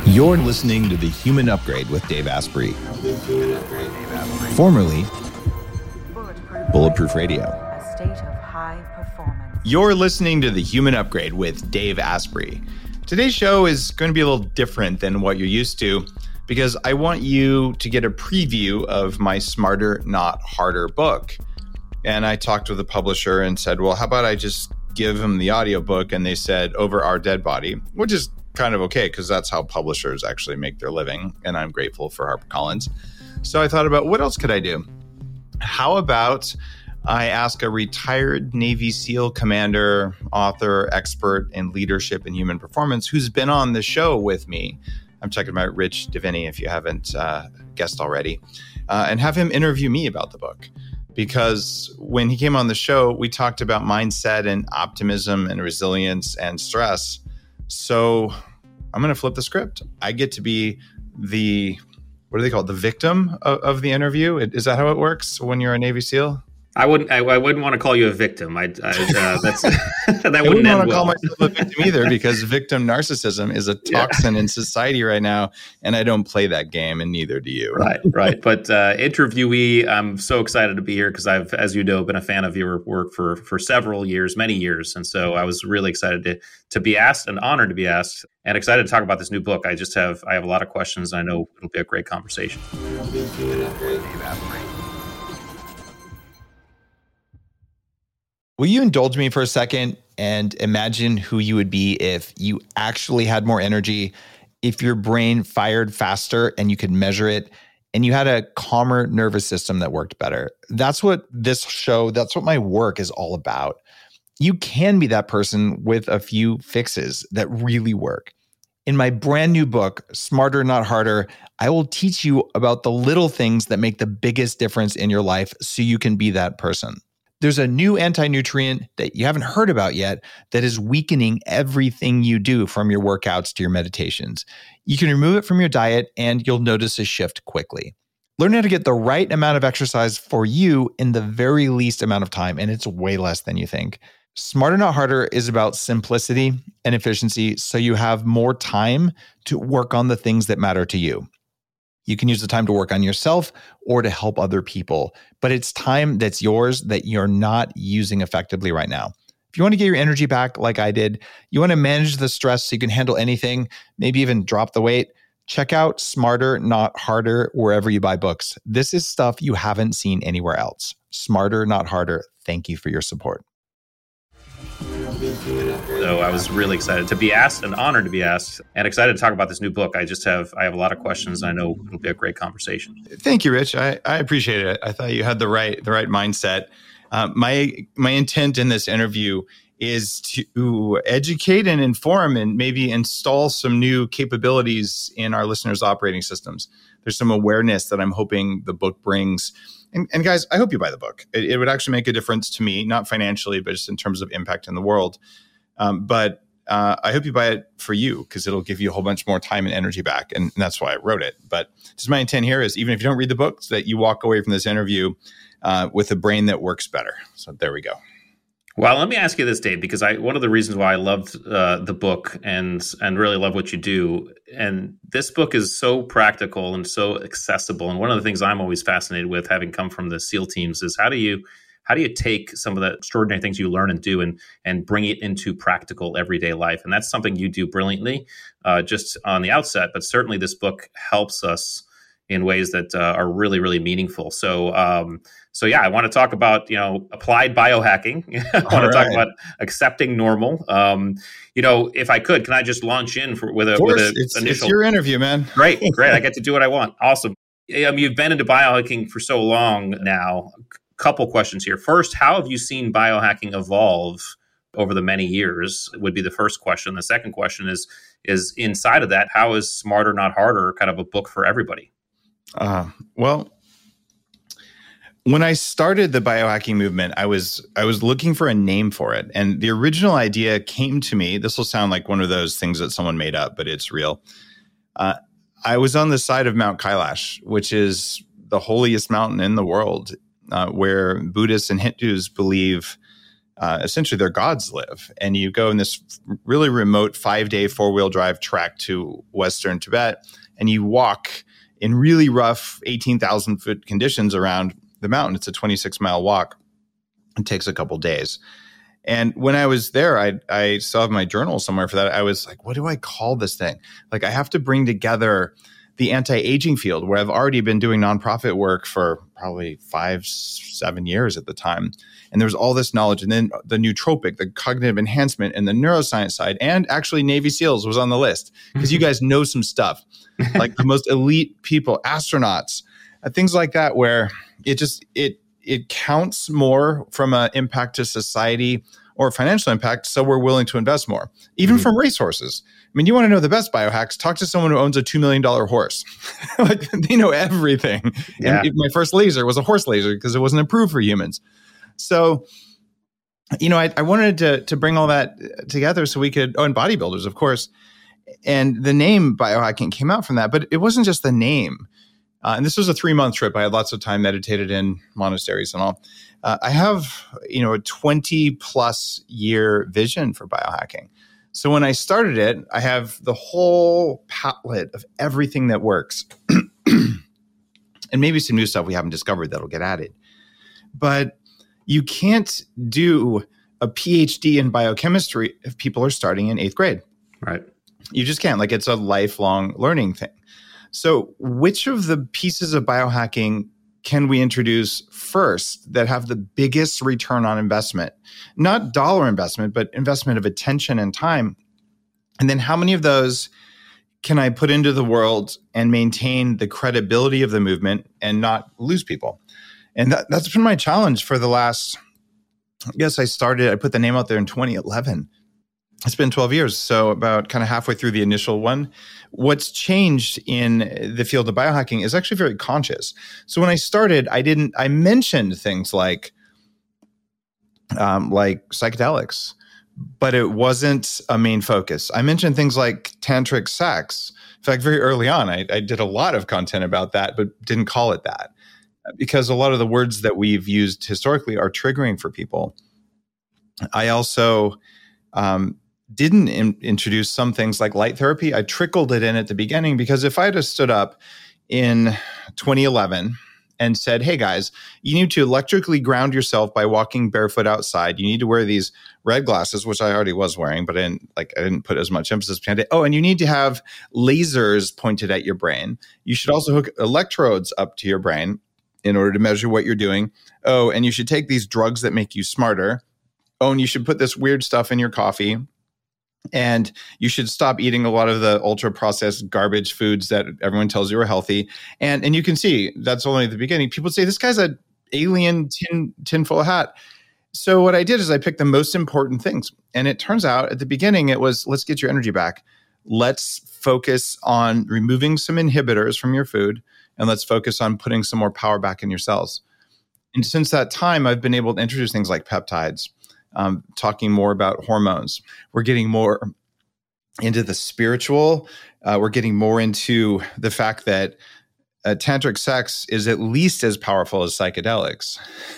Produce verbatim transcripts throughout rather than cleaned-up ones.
You're listening to The Human Upgrade with Dave Asprey, formerly Bulletproof Radio. A state of high performance. You're listening to The Human Upgrade with Dave Asprey. Today's show is going to be a little different than what you're used to because I want you to get a preview of my Smarter, Not Harder book. And I talked with the publisher and said, well, how about I just give them the audiobook? And they said, Over Our Dead Body, which is kind of okay because that's how publishers actually make their living. And I'm grateful for HarperCollins. So I thought about what else could I do? How about I ask a retired Navy SEAL commander, author, expert in leadership and human performance who's been on the show with me. I'm talking about Rich Diviney, if you haven't uh, guessed already, uh, and have him interview me about the book. Because when he came on the show, we talked about mindset and optimism and resilience and stress. So I'm going to flip the script. I get to be the, what do they call it? The victim of, of the interview. Is that how it works when you're a Navy SEAL? I wouldn't. I, I wouldn't want to call you a victim. I. I uh, that's that wouldn't I wouldn't end want to well. call myself a victim either, because victim narcissism is a toxin yeah. in society right now, and I don't play that game, and neither do you. Right, right. But uh, interviewee, I'm so excited to be here because I've, as you know, been a fan of your work for for several years, many years, and so I was really excited to to be asked, and honored to be asked, and excited to talk about this new book. I just have I have a lot of questions. And I know it'll be a great conversation. Will you indulge me for a second and imagine who you would be if you actually had more energy, if your brain fired faster and you could measure it, and you had a calmer nervous system that worked better? That's what this show, that's what my work is all about. You can be that person with a few fixes that really work. In my brand new book, Smarter, Not Harder, I will teach you about the little things that make the biggest difference in your life so you can be that person. There's a new anti-nutrient that you haven't heard about yet that is weakening everything you do, from your workouts to your meditations. You can remove it from your diet and you'll notice a shift quickly. Learn how to get the right amount of exercise for you in the very least amount of time, and it's way less than you think. Smarter, Not Harder is about simplicity and efficiency, so you have more time to work on the things that matter to you. You can use the time to work on yourself or to help other people, but it's time that's yours that you're not using effectively right now. If you want to get your energy back like I did, you want to manage the stress so you can handle anything, maybe even drop the weight, check out Smarter, Not Harder wherever you buy books. This is stuff you haven't seen anywhere else. Smarter, Not Harder. Thank you for your support. So I was really excited to be asked, and honored to be asked, and excited to talk about this new book. I just have I have a lot of questions. And I know it'll be a great conversation. Thank you, Rich. I, I appreciate it. I thought you had the right the right mindset. Uh, my my intent in this interview is to educate and inform, and maybe install some new capabilities in our listeners' operating systems. There's some awareness that I'm hoping the book brings. And, and guys, I hope you buy the book. It, it would actually make a difference to me, not financially, but just in terms of impact in the world. Um, but uh, I hope you buy it for you, because it'll give you a whole bunch more time and energy back. And that's why I wrote it. But just my intent here is, even if you don't read the book, so that you walk away from this interview uh, with a brain that works better. So there we go. Well, let me ask you this, Dave, because I one of the reasons why I loved uh, the book and and really love what you do, and this book is so practical and so accessible. And one of the things I'm always fascinated with, having come from the SEAL teams, is how do you how do you take some of the extraordinary things you learn and do and and bring it into practical everyday life? And that's something you do brilliantly, uh, just on the outset. But certainly, this book helps us in ways that uh, are really, really meaningful. So. Um, So yeah, I want to talk about, you know, applied biohacking. I want All to right. talk about accepting normal. Um, you know, if I could, can I just launch in for, with a, with a it's, initial? It's your interview, man. Great, great. I get to do what I want. Awesome. Um, you've been into biohacking for so long now. A couple questions here. First, how have you seen biohacking evolve over the many years? Would be the first question. The second question is, is inside of that, how is Smarter, Not Harder kind of a book for everybody? Uh, well. When I started the biohacking movement, I was I was looking for a name for it. And the original idea came to me. This will sound like one of those things that someone made up, but it's real. Uh, I was on the side of Mount Kailash, which is the holiest mountain in the world, uh, where Buddhists and Hindus believe uh, essentially their gods live. And you go in this really remote five-day four-wheel drive trek to Western Tibet, and you walk in really rough eighteen thousand foot conditions around the mountain. It's a twenty-six mile walk. It takes a couple days. And when I was there, I I still have my journal somewhere for that. I was like, what do I call this thing? Like, I have to bring together the anti-aging field, where I've already been doing nonprofit work for probably five, seven years at the time. And there's all this knowledge. And then the nootropic, the cognitive enhancement, and the neuroscience side, and actually Navy SEALs was on the list, because you guys know some stuff, like the most elite people, astronauts, uh, things like that, where it just, it, it counts more from an impact to society or financial impact. So we're willing to invest more, even mm-hmm. from racehorses. I mean, you want to know the best biohacks, talk to someone who owns a two million dollars horse. Like, they know everything. Yeah. And my first laser was a horse laser because it wasn't approved for humans. So, you know, I, I wanted to, to bring all that together so we could, oh, and bodybuilders, of course. And the name biohacking came out from that, but it wasn't just the name. Uh, and this was a three month trip. I had lots of time, meditated in monasteries and all. Uh, I have, you know, a twenty plus year vision for biohacking. So when I started it, I have the whole palette of everything that works and maybe some new stuff we haven't discovered that'll get added. But you can't do a PhD in biochemistry if people are starting in eighth grade. Right. You just can't. Like, it's a lifelong learning thing. So which of the pieces of biohacking can we introduce first that have the biggest return on investment? Not dollar investment, but investment of attention and time. And then how many of those can I put into the world and maintain the credibility of the movement and not lose people? And that, that's been my challenge for the last, I guess I started, I put the name out there in twenty eleven. It's been twelve years, so about kind of halfway through the initial one. What's changed in the field of biohacking is actually very conscious. So when I started, I didn't, I mentioned things like, um, like psychedelics, but it wasn't a main focus. I mentioned things like tantric sex. In fact, very early on, I, I did a lot of content about that, but didn't call it that, because a lot of the words that we've used historically are triggering for people. I also, um, didn't in, introduce some things like light therapy. I trickled it in at the beginning, because if I had have stood up in twenty eleven and said, hey guys, you need to electrically ground yourself by walking barefoot outside. You need to wear these red glasses, which I already was wearing, but I didn't like, I didn't put as much emphasis behind it. Oh, and you need to have lasers pointed at your brain. You should also hook electrodes up to your brain in order to measure what you're doing. Oh, and you should take these drugs that make you smarter. Oh, and you should put this weird stuff in your coffee. And you should stop eating a lot of the ultra processed garbage foods that everyone tells you are healthy. And and you can see that's only the beginning. People say, this guy's an alien tin tinfoil hat. So what I did is I picked the most important things. And it turns out at the beginning, it was, let's get your energy back. Let's focus on removing some inhibitors from your food. And let's focus on putting some more power back in your cells. And since that time, I've been able to introduce things like peptides. Um, talking more about hormones. We're getting more into the spiritual. Uh, we're getting more into the fact that uh, tantric sex is at least as powerful as psychedelics.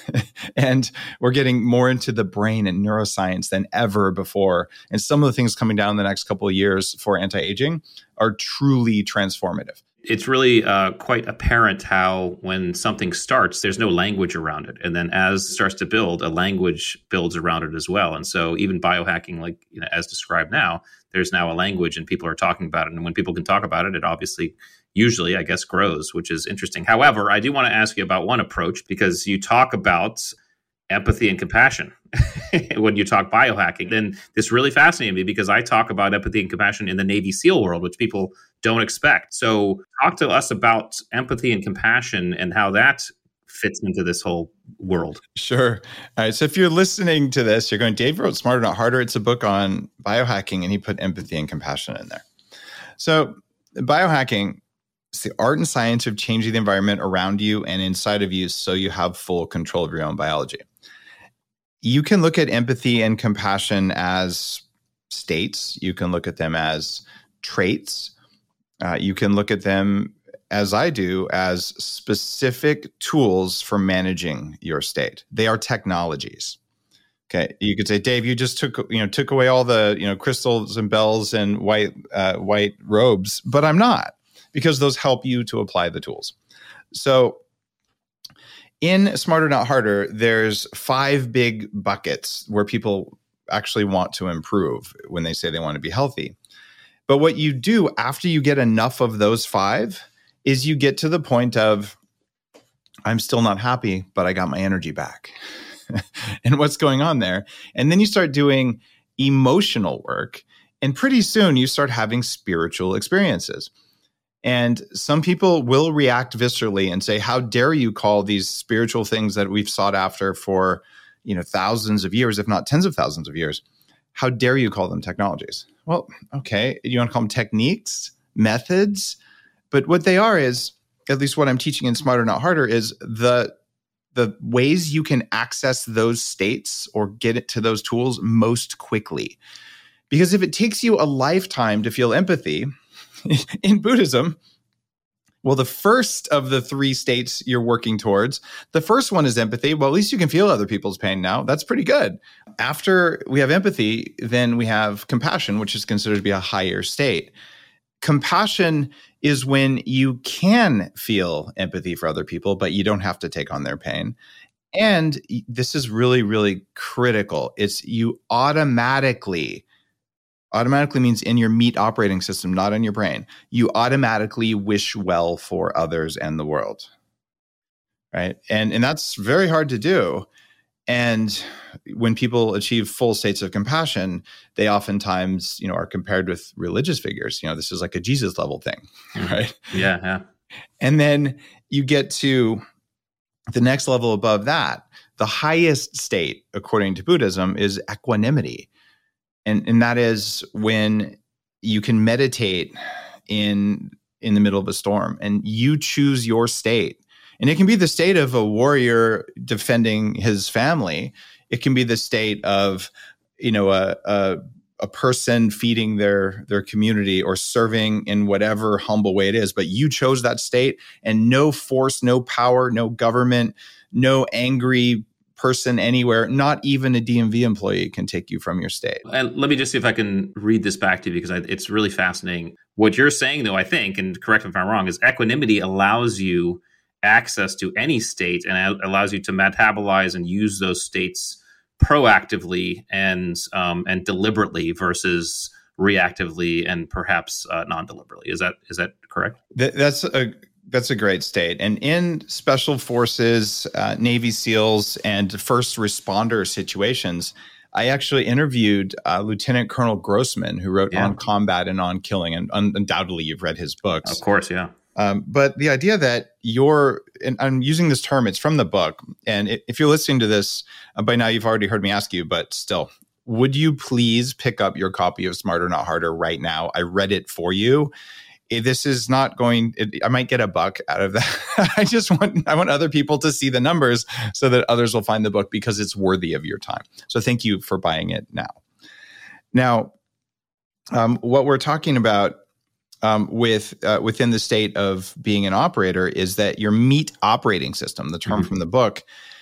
And we're getting more into the brain and neuroscience than ever before. And some of the things coming down in the next couple of years for anti-aging are truly transformative. It's really uh, quite apparent how when something starts, there's no language around it. And then as it starts to build, a language builds around it as well. And so even biohacking, like, you know, as described now, there's now a language and people are talking about it. And when people can talk about it, it obviously, usually, I guess, grows, which is interesting. However, I do want to ask you about one approach, because you talk about empathy and compassion when you talk biohacking. Then this really fascinated me, because I talk about empathy and compassion in the Navy SEAL world, which people don't expect. So talk to us about empathy and compassion and how that fits into this whole world. Sure. All right. So if you're listening to this, you're going, Dave wrote Smarter Not Harder. It's a book on biohacking, and he put empathy and compassion in there. So biohacking, it's the art and science of changing the environment around you and inside of you so you have full control of your own biology. You can look at empathy and compassion as states. You can look at them as traits. Uh, you can look at them, as I do, as specific tools for managing your state. They are technologies. Okay, you could say, Dave, you just took you know took away all the you know crystals and bells and white uh, white robes, but I'm not, because those help you to apply the tools. So in Smarter Not Harder, there's five big buckets where people actually want to improve when they say they want to be healthy. But what you do after you get enough of those five is you get to the point of, I'm still not happy, but I got my energy back. And what's going on there? And then you start doing emotional work, and pretty soon you start having spiritual experiences. And some people will react viscerally and say, how dare you call these spiritual things that we've sought after for, you know, thousands of years, if not tens of thousands of years, how dare you call them technologies? Well, okay, you want to call them techniques, methods, but what they are is, at least what I'm teaching in Smarter Not Harder, is the the ways you can access those states or get it to those tools most quickly. Because if it takes you a lifetime to feel empathy, in Buddhism, well, the first of the three states you're working towards, the first one is empathy. Well, at least you can feel other people's pain now. That's pretty good. After we have empathy, then we have compassion, which is considered to be a higher state. Compassion is when you can feel empathy for other people, but you don't have to take on their pain. And this is really, really critical. It's you automatically, automatically means in your meat operating system, not in your brain, you automatically wish well for others and the world, right? And, and that's very hard to do. And when people achieve full states of compassion, they oftentimes, you know, are compared with religious figures. You know, this is like a Jesus level thing, right? Yeah, yeah. And then you get to the next level above that. The highest state, according to Buddhism, is equanimity. And, and that is when you can meditate in, in the middle of a storm and you choose your state. And it can be the state of a warrior defending his family. It can be the state of, you know, a, a, a person feeding their, their community or serving in whatever humble way it is. But you chose that state, and no force, no power, no government, no angry person anywhere, not even a D M V employee, can take you from your state. And let me just see if I can read this back to you, because I, it's really fascinating. What you're saying, though, I think, and correct me if I'm wrong, is equanimity allows you access to any state and allows you to metabolize and use those states proactively and um, and deliberately versus reactively and perhaps uh, non-deliberately. Is that is that correct? Th- that's a that's a great state. And in special forces, uh, Navy SEALs, and first responder situations, I actually interviewed uh, Lieutenant Colonel Grossman, who wrote yeah. On Combat and On Killing, and un- undoubtedly you've read his books. Of course, yeah. Um, but the idea that you're, and I'm using this term, it's from the book. And if you're listening to this, uh, by now you've already heard me ask you, but still, would you please pick up your copy of Smarter Not Harder right now? I read it for you. If this is not going, it, I might get a buck out of that. I just want, I want other people to see the numbers so that others will find the book, because it's worthy of your time. So thank you for buying it now. Now, um, what we're talking about Um, with uh, within the state of being an operator is that your meat operating system, the term mm-hmm. from the book,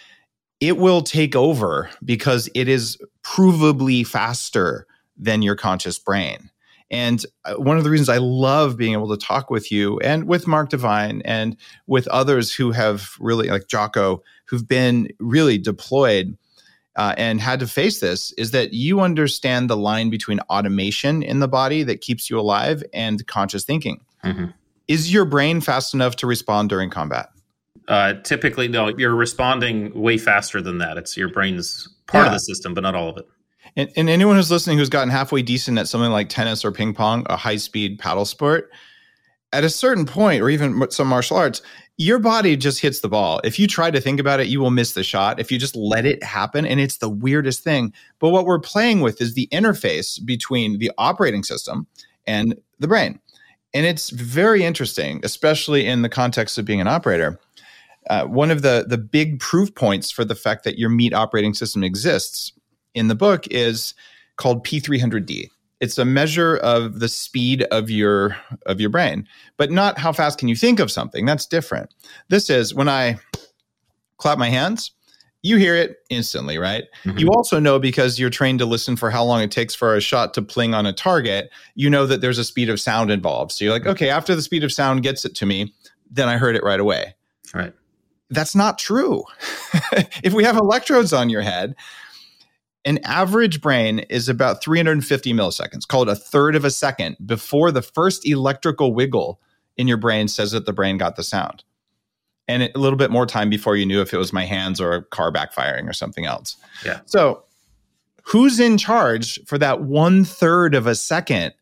it will take over because it is provably faster than your conscious brain. And one of the reasons I love being able to talk with you and with Mark Divine and with others who have really, like Jocko, who've been really deployed Uh, and had to face this, is that you understand the line between automation in the body that keeps you alive and conscious thinking. Mm-hmm. Is your brain fast enough to respond during combat? Uh, typically, no. You're responding way faster than that. It's your brain's part yeah. of the system, but not all of it. And, and anyone who's listening who's gotten halfway decent at something like tennis or ping pong, a high-speed paddle sport, at a certain point, or even some martial arts, your body just hits the ball. If you try to think about it, you will miss the shot if you just let it happen. And it's the weirdest thing. But what we're playing with is the interface between the operating system and the brain. And it's very interesting, especially in the context of being an operator. Uh, one of the, the big proof points for the fact that your meat operating system exists in the book is called P three hundred D. It's a measure of the speed of your of your brain, but not how fast can you think of something. That's different. This is when I clap my hands, You hear it instantly, right? Mm-hmm. You also know, because you're trained to listen for how long it takes for a shot to pling on a target, you know that there's a speed of sound involved. So you're like, okay, after the speed of sound gets it to me, then I heard it right away. Right. That's not true. If we have electrodes on your head, an average brain is about three hundred fifty milliseconds, called a third of a second, before the first electrical wiggle in your brain says that the brain got the sound. And a little bit more time before you knew if it was my hands or a car backfiring or something else. Yeah. So who's in charge for that one third of a second?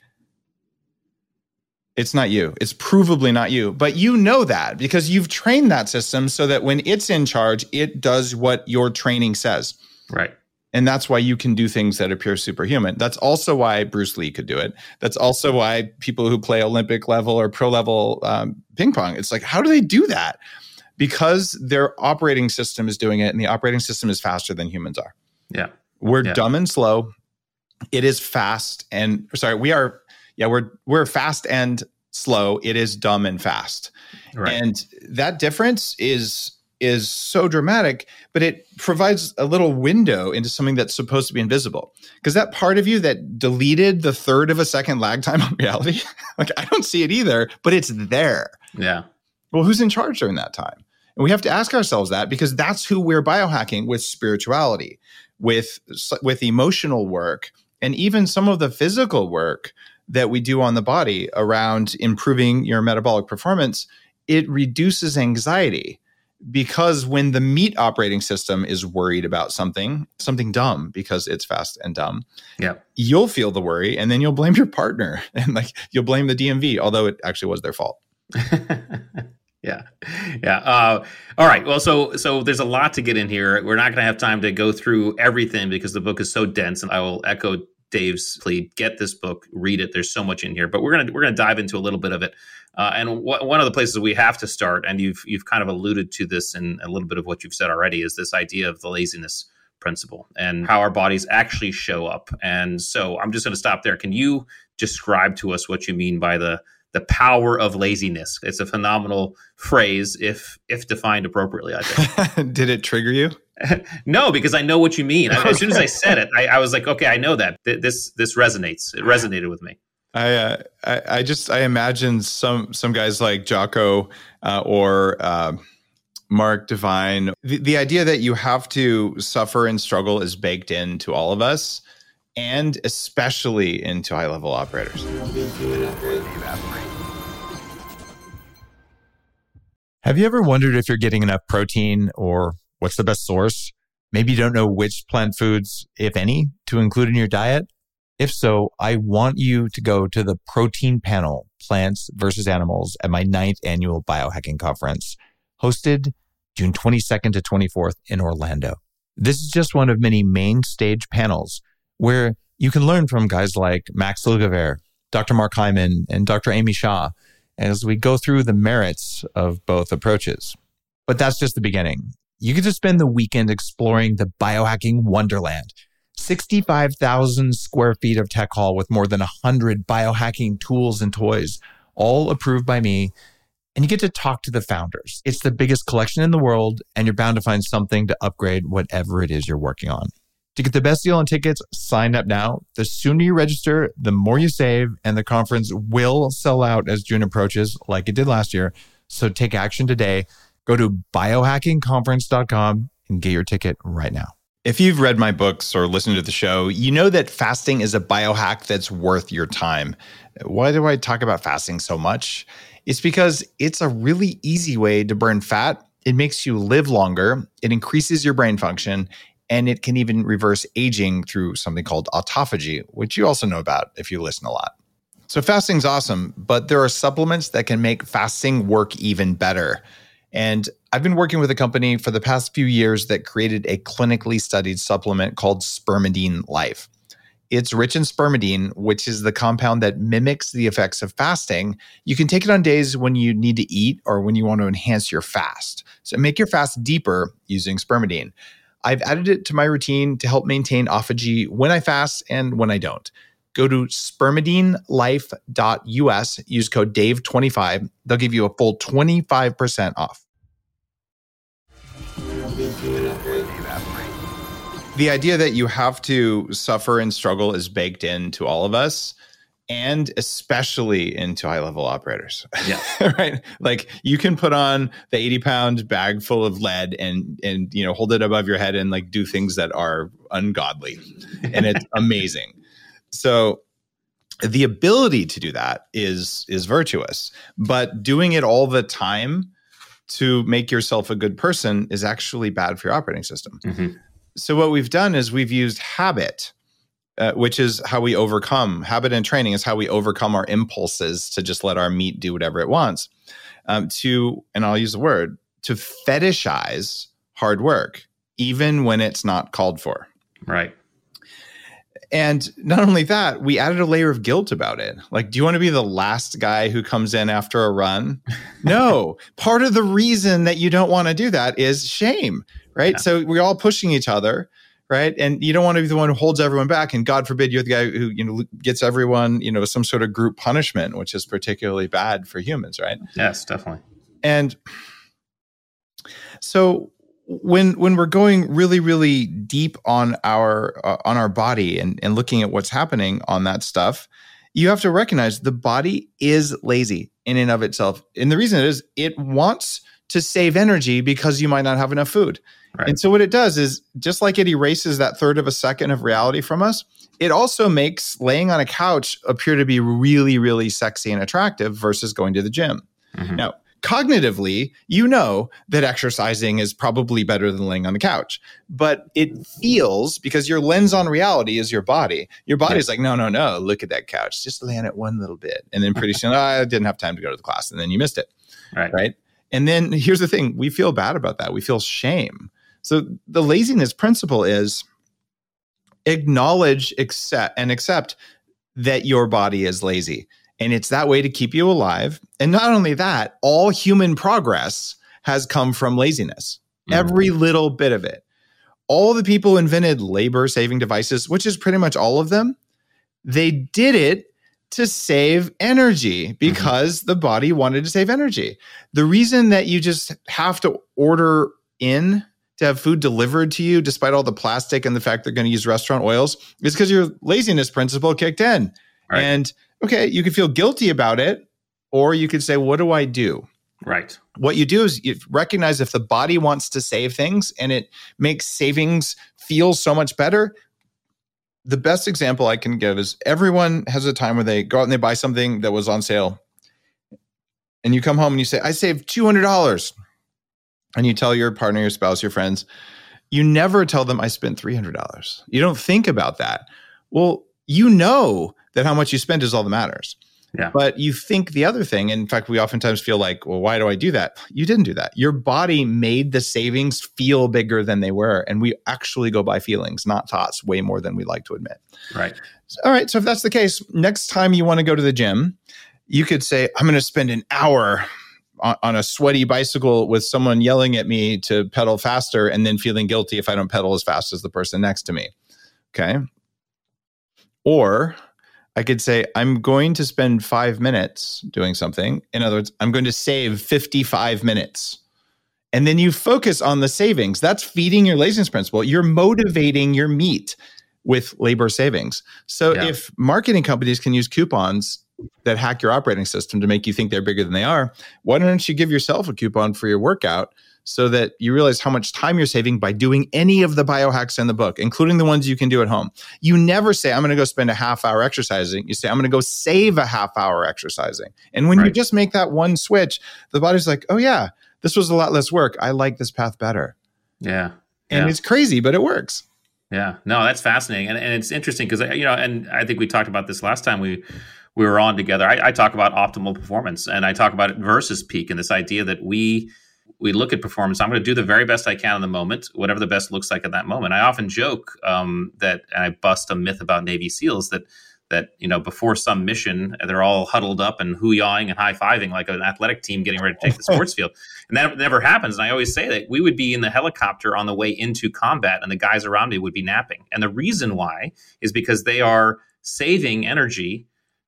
It's not you. It's provably not you. But you know that because you've trained that system so that when it's in charge, it does what your training says. Right. And that's why you can do things that appear superhuman. That's also why Bruce Lee could do it. That's also why people who play Olympic level or pro level um, ping pong, it's like, how do they do that? Because their operating system is doing it, and the operating system is faster than humans are. Yeah. We're yeah. dumb and slow. It is fast and sorry, we are, yeah, we're we're fast and slow. It is dumb and fast. Right. And that difference is is so dramatic, but it provides a little window into something that's supposed to be invisible. Because that part of you that deleted the third of a second lag time on reality, like I don't see it either, but it's there. Yeah. Well, who's in charge during that time? And we have to ask ourselves that, because that's who we're biohacking with spirituality, with, with emotional work, and even some of the physical work that we do on the body around improving your metabolic performance. It reduces anxiety, because when the meat operating system is worried about something, something dumb, because it's fast and dumb, yeah, you'll feel the worry, and then you'll blame your partner, and like you'll blame the D M V, although it actually was their fault. Yeah. Yeah. Uh, all right. Well, so so there's a lot to get in here. We're not going to have time to go through everything because the book is so dense, and I will echo Dave's plea: get this book, read it. There's so much in here, but we're gonna we're gonna dive into a little bit of it. Uh, and w- one of the places we have to start, and you've you've kind of alluded to this in a little bit of what you've said already, is this idea of the laziness principle and how our bodies actually show up. And so I'm just going to stop there. Can you describe to us what you mean by the the power of laziness? It's a phenomenal phrase if if defined appropriately, I think. Did it trigger you? No, because I know what you mean. I, as soon as I said it, I, I was like, okay, I know that. Th- this this resonates. It resonated with me. I, uh, I I just I imagine some some guys like Jocko uh, or uh, Mark Divine. The, the idea that you have to suffer and struggle is baked into all of us, and especially into high level operators. Have you ever wondered if you're getting enough protein, or what's the best source? Maybe you don't know which plant foods, if any, to include in your diet. If so, I want you to go to the Protein Panel, Plants versus Animals, at my ninth annual biohacking conference, hosted June twenty-second to twenty-fourth in Orlando. This is just one of many main stage panels where you can learn from guys like Max Lugavere, Doctor Mark Hyman, and Doctor Amy Shah as we go through the merits of both approaches. But that's just the beginning. You get to spend the weekend exploring the biohacking wonderland. sixty-five thousand square feet of tech hall with more than one hundred biohacking tools and toys, all approved by me. And you get to talk to the founders. It's the biggest collection in the world, and you're bound to find something to upgrade whatever it is you're working on. To get the best deal on tickets, sign up now. The sooner you register, the more you save, and the conference will sell out as June approaches, like it did last year. So take action today. Go to biohacking conference dot com and get your ticket right now. If you've read my books or listened to the show, you know that fasting is a biohack that's worth your time. Why do I talk about fasting so much? It's because it's a really easy way to burn fat. It makes you live longer. It increases your brain function, and it can even reverse aging through something called autophagy, which you also know about if you listen a lot. So fasting's awesome, but there are supplements that can make fasting work even better. And I've been working with a company for the past few years that created a clinically studied supplement called Spermidine Life. It's rich in spermidine, which is the compound that mimics the effects of fasting. You can take it on days when you need to eat or when you want to enhance your fast. So make your fast deeper using spermidine. I've added it to my routine to help maintain autophagy when I fast and when I don't. Go to spermidine life dot U S, use code Dave twenty-five. They'll give you a full twenty-five percent off. The idea that you have to suffer and struggle is baked into all of us, and especially into high-level operators. Yeah. Right? Like, you can put on the eighty-pound bag full of lead and and you know hold it above your head and like do things that are ungodly, and it's amazing. So the ability to do that is is virtuous, but doing it all the time to make yourself a good person is actually bad for your operating system. Mm-hmm. So what we've done is we've used habit, uh, which is how we overcome. Habit and training is how we overcome our impulses to just let our meat do whatever it wants. Um, to, and I'll use the word, to fetishize hard work, even when it's not called for. Right. And not only that, we added a layer of guilt about it. Like, do you want to be the last guy who comes in after a run? No. Part of the reason that you don't want to do that is shame, right? Yeah. So we're all pushing each other, right? And you don't want to be the one who holds everyone back. And God forbid you're the guy who, you know, gets everyone, you know, some sort of group punishment, which is particularly bad for humans, right? Yes, definitely. And so when when we're going really, really deep on our uh, on our body and, and looking at what's happening on that stuff, you have to recognize the body is lazy in and of itself. And the reason it is, it wants to save energy because you might not have enough food. Right. And so what it does is, just like it erases that third of a second of reality from us, it also makes laying on a couch appear to be really, really sexy and attractive versus going to the gym. Mm-hmm. Now, cognitively, you know that exercising is probably better than laying on the couch, but it feels, because your lens on reality is your body. Your body's yeah. like, no, no, no, look at that couch. Just lay on it one little bit. And then pretty soon, oh, I didn't have time to go to the class. And then you missed it. Right. Right. And then here's the thing. We feel bad about that. We feel shame. So the laziness principle is acknowledge, accept, and accept that your body is lazy. And it's that way to keep you alive. And not only that, all human progress has come from laziness. Mm-hmm. Every little bit of it. All the people who invented labor-saving devices, which is pretty much all of them, they did it to save energy because mm-hmm. the body wanted to save energy. The reason that you just have to order in to have food delivered to you, despite all the plastic and the fact they're going to use restaurant oils, is because your laziness principle kicked in. Right. And okay, you could feel guilty about it, or you could say, what do I do? Right. What you do is you recognize if the body wants to save things and it makes savings feel so much better. The best example I can give is everyone has a time where they go out and they buy something that was on sale. And you come home and you say, I saved two hundred dollars. And you tell your partner, your spouse, your friends, you never tell them I spent three hundred dollars. You don't think about that. Well, you know that how much you spend is all that matters. Yeah. But you think the other thing, and in fact, we oftentimes feel like, well, why do I do that? You didn't do that. Your body made the savings feel bigger than they were. And we actually go by feelings, not thoughts, way more than we like to admit. Right. So, all right. So if that's the case, next time you want to go to the gym, you could say, I'm going to spend an hour on, on a sweaty bicycle with someone yelling at me to pedal faster and then feeling guilty if I don't pedal as fast as the person next to me. Okay. Or I could say, I'm going to spend five minutes doing something. In other words, I'm going to save fifty-five minutes. And then you focus on the savings. That's feeding your laziness principle. You're motivating your meat with labor savings. So yeah. if marketing companies can use coupons that hack your operating system to make you think they're bigger than they are, why don't you give yourself a coupon for your workout so that you realize how much time you're saving by doing any of the biohacks in the book, including the ones you can do at home. You never say, I'm going to go spend a half hour exercising. You say, I'm going to go save a half hour exercising. And when right. you just make that one switch, the body's like, oh yeah, this was a lot less work. I like this path better. Yeah. And yeah. it's crazy, but it works. Yeah. No, that's fascinating. And, and it's interesting because, you know, and I think we talked about this last time we we were on together. I, I talk about optimal performance, and I talk about it versus peak, and this idea that we we look at performance. I'm going to do the very best I can in the moment, whatever the best looks like at that moment. I often joke um, that, and I bust a myth about Navy SEALs that, that, you know, before some mission, they're all huddled up and hoo-yawing and high-fiving like an athletic team getting ready to take the sports field. And that never happens. And I always say that we would be in the helicopter on the way into combat and the guys around me would be napping. And the reason why is because they are saving energy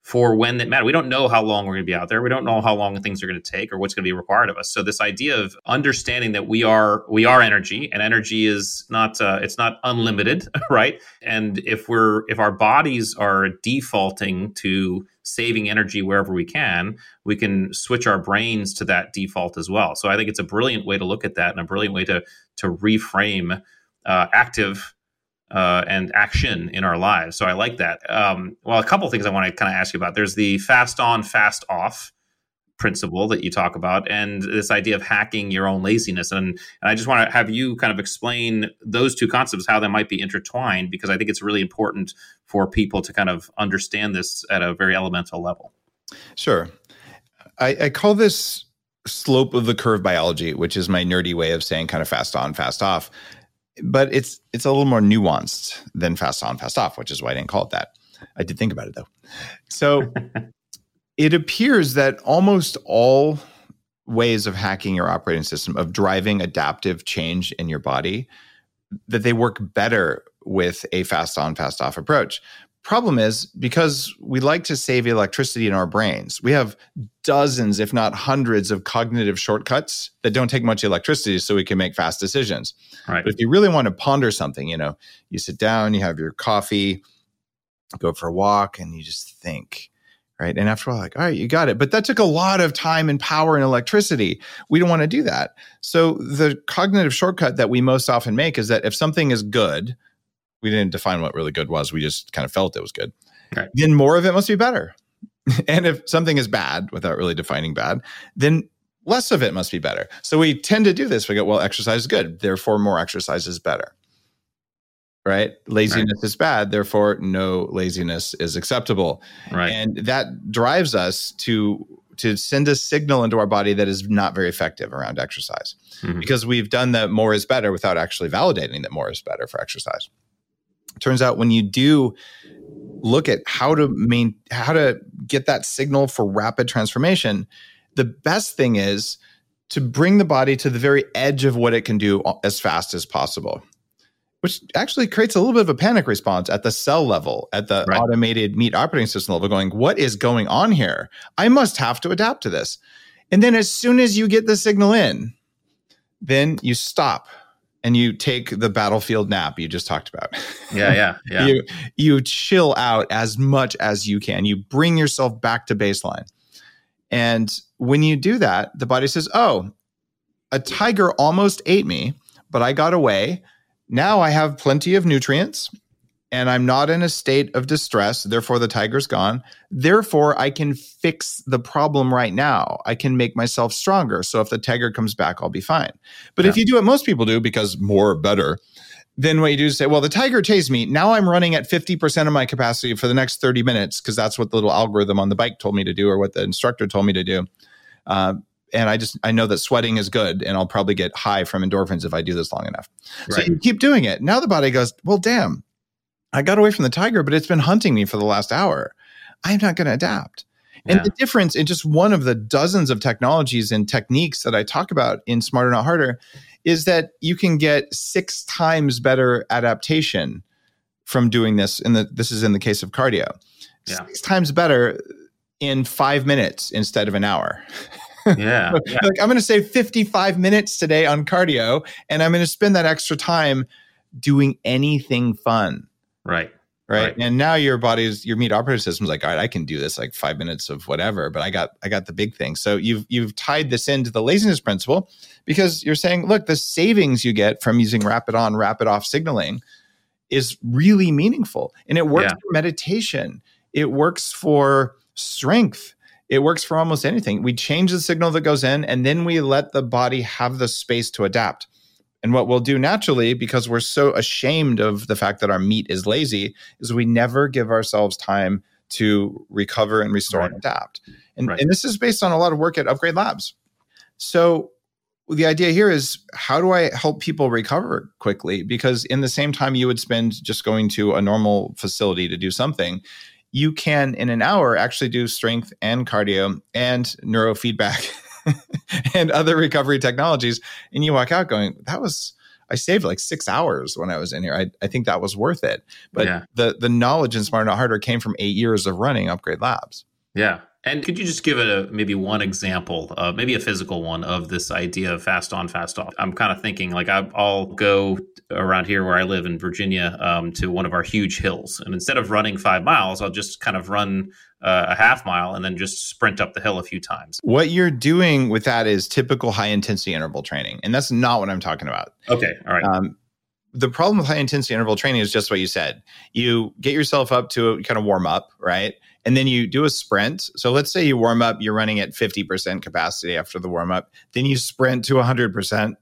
for when that matter. We don't know how long we're going to be out there. We don't know how long things are going to take or what's going to be required of us. So this idea of understanding that we are we are energy, and energy is not uh, it's not unlimited, right? And if we're if our bodies are defaulting to saving energy wherever we can, we can switch our brains to that default as well. So I think it's a brilliant way to look at that, and a brilliant way to to reframe uh, active Uh, and action in our lives. So I like that. Um, well, a couple of things I want to kind of ask you about. There's the fast on, fast off principle that you talk about, and this idea of hacking your own laziness. And, and I just want to have you kind of explain those two concepts, how they might be intertwined, because I think it's really important for people to kind of understand this at a very elemental level. Sure. I, I call this slope of the curve biology, which is my nerdy way of saying kind of fast on, fast off. But it's it's a little more nuanced than fast on, fast off, which is why I didn't call it that. I did think about it, though. So it appears that almost all ways of hacking your operating system, of driving adaptive change in your body, that they work better with a fast on, fast off approach. Problem is, because we like to save electricity in our brains, we have dozens, if not hundreds, of cognitive shortcuts that don't take much electricity so we can make fast decisions. Right. But if you really want to ponder something, you know, you sit down, you have your coffee, go for a walk, and you just think, right? And after a while, like, all right, you got it. But that took a lot of time and power and electricity. We don't want to do that. So the cognitive shortcut that we most often make is that if something is good, we didn't define what really good was. We just kind of felt it was good. Right. Then more of it must be better. And if something is bad, without really defining bad, then less of it must be better. So we tend to do this. We go, well, exercise is good. Therefore, more exercise is better. Right? Laziness right. is bad. Therefore, no laziness is acceptable. Right. And that drives us to to send a signal into our body that is not very effective around exercise. Mm-hmm. Because we've done the more is better without actually validating that more is better for exercise. Turns out when you do look at how to main, how to get that signal for rapid transformation, the best thing is to bring the body to the very edge of what it can do as fast as possible, which actually creates a little bit of a panic response at the cell level, at the right. automated meat operating system level, going, what is going on here? I must have to adapt to this. And then as soon as you get the signal in, then you stop. And you take the battlefield nap you just talked about. Yeah, yeah, yeah. you you chill out as much as you can. You bring yourself back to baseline. And when you do that, the body says, oh, a tiger almost ate me, but I got away. Now I have plenty of nutrients and I'm not in a state of distress. Therefore, the tiger's gone. Therefore, I can fix the problem right now. I can make myself stronger. So if the tiger comes back, I'll be fine. But yeah. if you do what most people do, because more better, then what you do is say, well, the tiger chased me. Now I'm running at fifty percent of my capacity for the next thirty minutes because that's what the little algorithm on the bike told me to do or what the instructor told me to do. Uh, and I just, I know that sweating is good and I'll probably get high from endorphins if I do this long enough. Right. So you keep doing it. Now the body goes, well, damn. I got away from the tiger, but it's been hunting me for the last hour. I'm not going to adapt. And yeah. the difference in just one of the dozens of technologies and techniques that I talk about in Smarter Not Harder is that you can get six times better adaptation from doing this. And this is in the case of cardio. Yeah. Six times better in five minutes instead of an hour. Yeah. yeah. Like I'm going to save fifty-five minutes today on cardio, and I'm going to spend that extra time doing anything fun. Right. Right. Right. And now your body's, your meat operating system's like, all right, I can do this like five minutes of whatever, but I got, I got the big thing. So you've, you've tied this into the laziness principle because you're saying, look, the savings you get from using rapid on, rapid off signaling is really meaningful. And it works yeah. for meditation. It works for strength. It works for almost anything. We change the signal that goes in and then we let the body have the space to adapt. And what we'll do naturally, because we're so ashamed of the fact that our meat is lazy, is we never give ourselves time to recover and restore right. and adapt. And, right. and this is based on a lot of work at Upgrade Labs. So the idea here is, how do I help people recover quickly? Because in the same time you would spend just going to a normal facility to do something, you can, in an hour, actually do strength and cardio and neurofeedback and other recovery technologies. And you walk out going, that was, I saved like six hours when I was in here. I, I think that was worth it. But yeah. the the knowledge in Smarter Not Harder came from eight years of running Upgrade Labs. Yeah. And could you just give it a maybe one example, uh, maybe a physical one of this idea of fast on, fast off? I'm kind of thinking like I, I'll go around here where I live in Virginia um, to one of our huge hills. And instead of running five miles, I'll just kind of run uh, a half mile and then just sprint up the hill a few times. What you're doing with that is typical high intensity interval training. And that's not what I'm talking about. Okay. All right. Um, the problem with high intensity interval training is just what you said. You get yourself up to kind of warm up, right? And then you do a sprint. So let's say you warm up, you're running at fifty percent capacity after the warm up. Then you sprint to one hundred percent.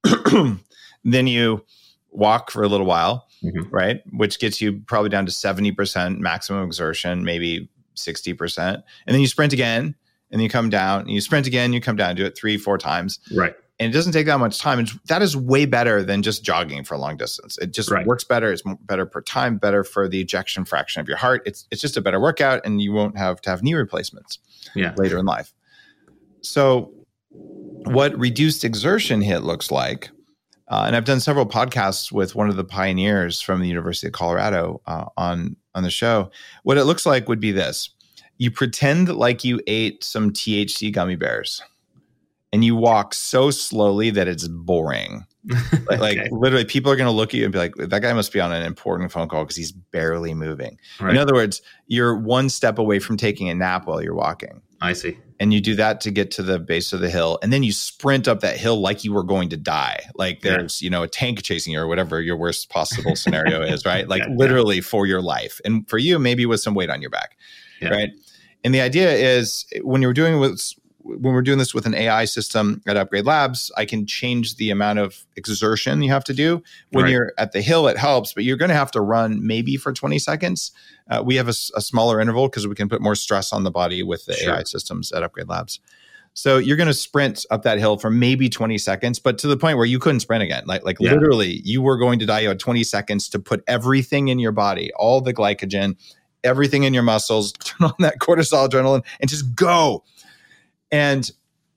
Then you walk for a little while, mm-hmm. right? Which gets you probably down to seventy percent maximum exertion, maybe sixty percent. And then you sprint again, and then you come down. And you sprint again, you come down, do it three, four times. Right. And it doesn't take that much time. And that is way better than just jogging for a long distance. It just right. works better. It's better per time, better for the ejection fraction of your heart. It's it's just a better workout, and you won't have to have knee replacements yeah. later in life. So what reduced exertion HIIT looks like, uh, and I've done several podcasts with one of the pioneers from the University of Colorado uh, on, on the show. What it looks like would be this. You pretend like you ate some T H C gummy bears. And you walk so slowly that it's boring. Like, like okay. literally, people are going to look at you and be like, that guy must be on an important phone call because he's barely moving. Right. In other words, you're one step away from taking a nap while you're walking. I see. And you do that to get to the base of the hill. And then you sprint up that hill like you were going to die. Like there's, yeah. you know, a tank chasing you or whatever your worst possible scenario is, right? Like yeah, literally yeah. for your life. And for you, maybe with some weight on your back, yeah. right? And the idea is when you're doing with when we're doing this with an A I system at Upgrade Labs, I can change the amount of exertion you have to do. When right. you're at the hill, it helps, but you're going to have to run maybe for twenty seconds. Uh, we have a, a smaller interval because we can put more stress on the body with the sure. A I systems at Upgrade Labs. So you're going to sprint up that hill for maybe twenty seconds, but to the point where you couldn't sprint again. Like, like yeah. literally, you were going to die. You had twenty seconds to put everything in your body, all the glycogen, everything in your muscles, turn on that cortisol, adrenaline, and just go. And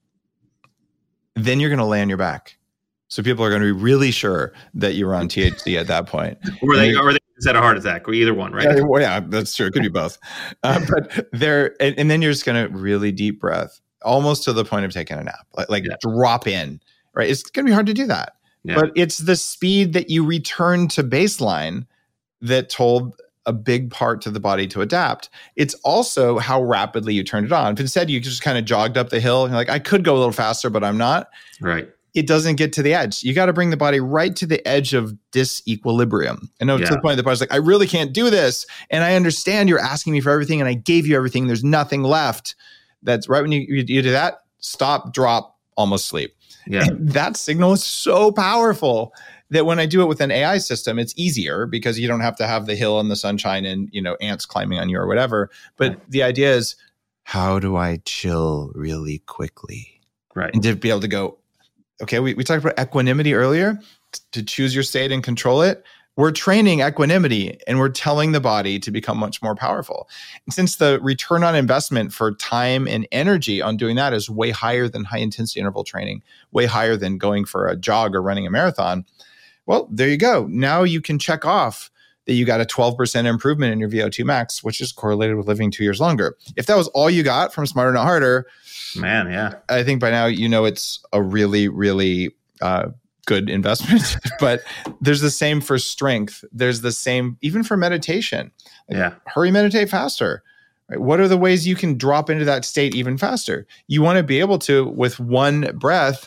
then you're going to lay on your back. So people are going to be really sure that you were on T H C at that point. Or they, or they just had a heart attack, or either one, right? Yeah, well, yeah that's true. It could be both. uh, but there, and, and then you're just going to really deep breath, almost to the point of taking a nap, like, like yeah. drop in, right? It's going to be hard to do that. Yeah. But it's the speed that you return to baseline that told a big part to the body to adapt. It's also how rapidly you turned it on. If instead you just kind of jogged up the hill, and you're like, I could go a little faster, but I'm not. Right. It doesn't get to the edge. You got to bring the body right to the edge of disequilibrium. And yeah. to the point the body's like, I really can't do this. And I understand you're asking me for everything, and I gave you everything. There's nothing left. That's right when you, you, you do that, stop, drop, almost sleep. Yeah. And that signal is so powerful that when I do it with an A I system, it's easier because you don't have to have the hill and the sunshine and, you know, ants climbing on you or whatever. But right. the idea is, how do I chill really quickly? Right. And to be able to go, okay, we, we talked about equanimity earlier, t- to choose your state and control it. We're training equanimity, and we're telling the body to become much more powerful. And since the return on investment for time and energy on doing that is way higher than high intensity interval training, way higher than going for a jog or running a marathon, well, there you go. Now you can check off that you got a twelve percent improvement in your V O two max, which is correlated with living two years longer. If that was all you got from Smarter Not Harder, man, yeah, I think by now you know it's a really, really uh, good investment. But there's the same for strength. There's the same even for meditation. Like, yeah, hurry, meditate faster. Right? What are the ways you can drop into that state even faster? You want to be able to, with one breath,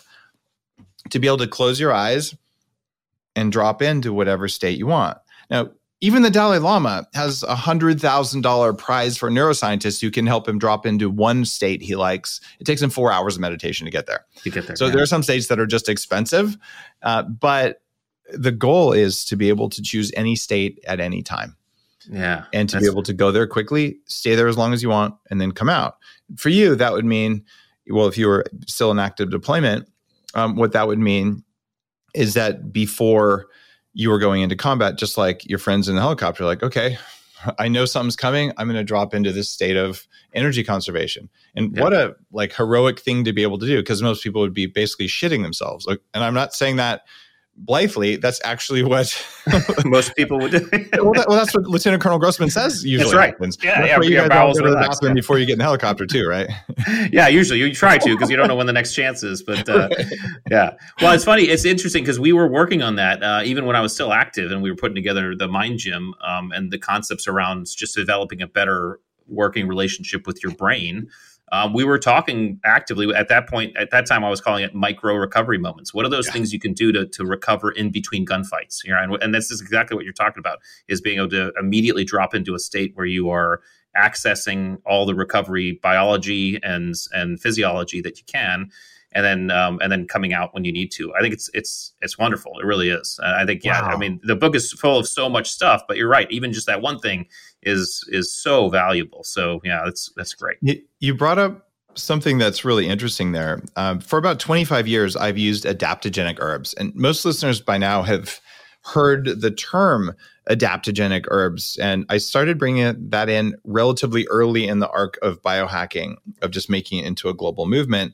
to be able to close your eyes and drop into whatever state you want. Now, even the Dalai Lama has a one hundred thousand dollars prize for neuroscientists who can help him drop into one state he likes. It takes him four hours of meditation to get there. To get there so yeah. there are some states that are just expensive, uh, but the goal is to be able to choose any state at any time. Yeah. And to be able to go there quickly, stay there as long as you want, and then come out. For you, that would mean, well, if you were still in active deployment, um, what that would mean is that before you were going into combat, just like your friends in the helicopter, like, okay, I know something's coming. I'm going to drop into this state of energy conservation. And yeah. what a like heroic thing to be able to do, because most people would be basically shitting themselves. Like, and I'm not saying that blithely, that's actually what most people would do. well, that, well, that's what Lieutenant Colonel Grossman says usually that's right. happens. Yeah, that's yeah. why you Your guys all bowels go to the relax, bathroom yeah. before you get in the helicopter too, right? Yeah, usually you try to because you don't know when the next chance is. But uh, Right. yeah, well, it's funny. It's interesting because we were working on that uh, even when I was still active, and we were putting together the Mind Gym um, and the concepts around just developing a better working relationship with your brain. Um, we were talking actively at that point. At that time, I was calling it micro recovery moments. What are those Yeah. things you can do to to recover in between gunfights? You know, and, and this is exactly what you're talking about: is being able to immediately drop into a state where you are accessing all the recovery biology and and physiology that you can, and then um, and then coming out when you need to. I think it's it's it's wonderful. It really is. Uh, I think yeah. Wow. I mean, the book is full of so much stuff, but you're right. Even just that one thing is is so valuable. So yeah, that's that's great. You, you brought up something that's really interesting there. Um, for about twenty-five years, I've used adaptogenic herbs, and most listeners by now have heard the term adaptogenic herbs. And I started bringing that in relatively early in the arc of biohacking, of just making it into a global movement,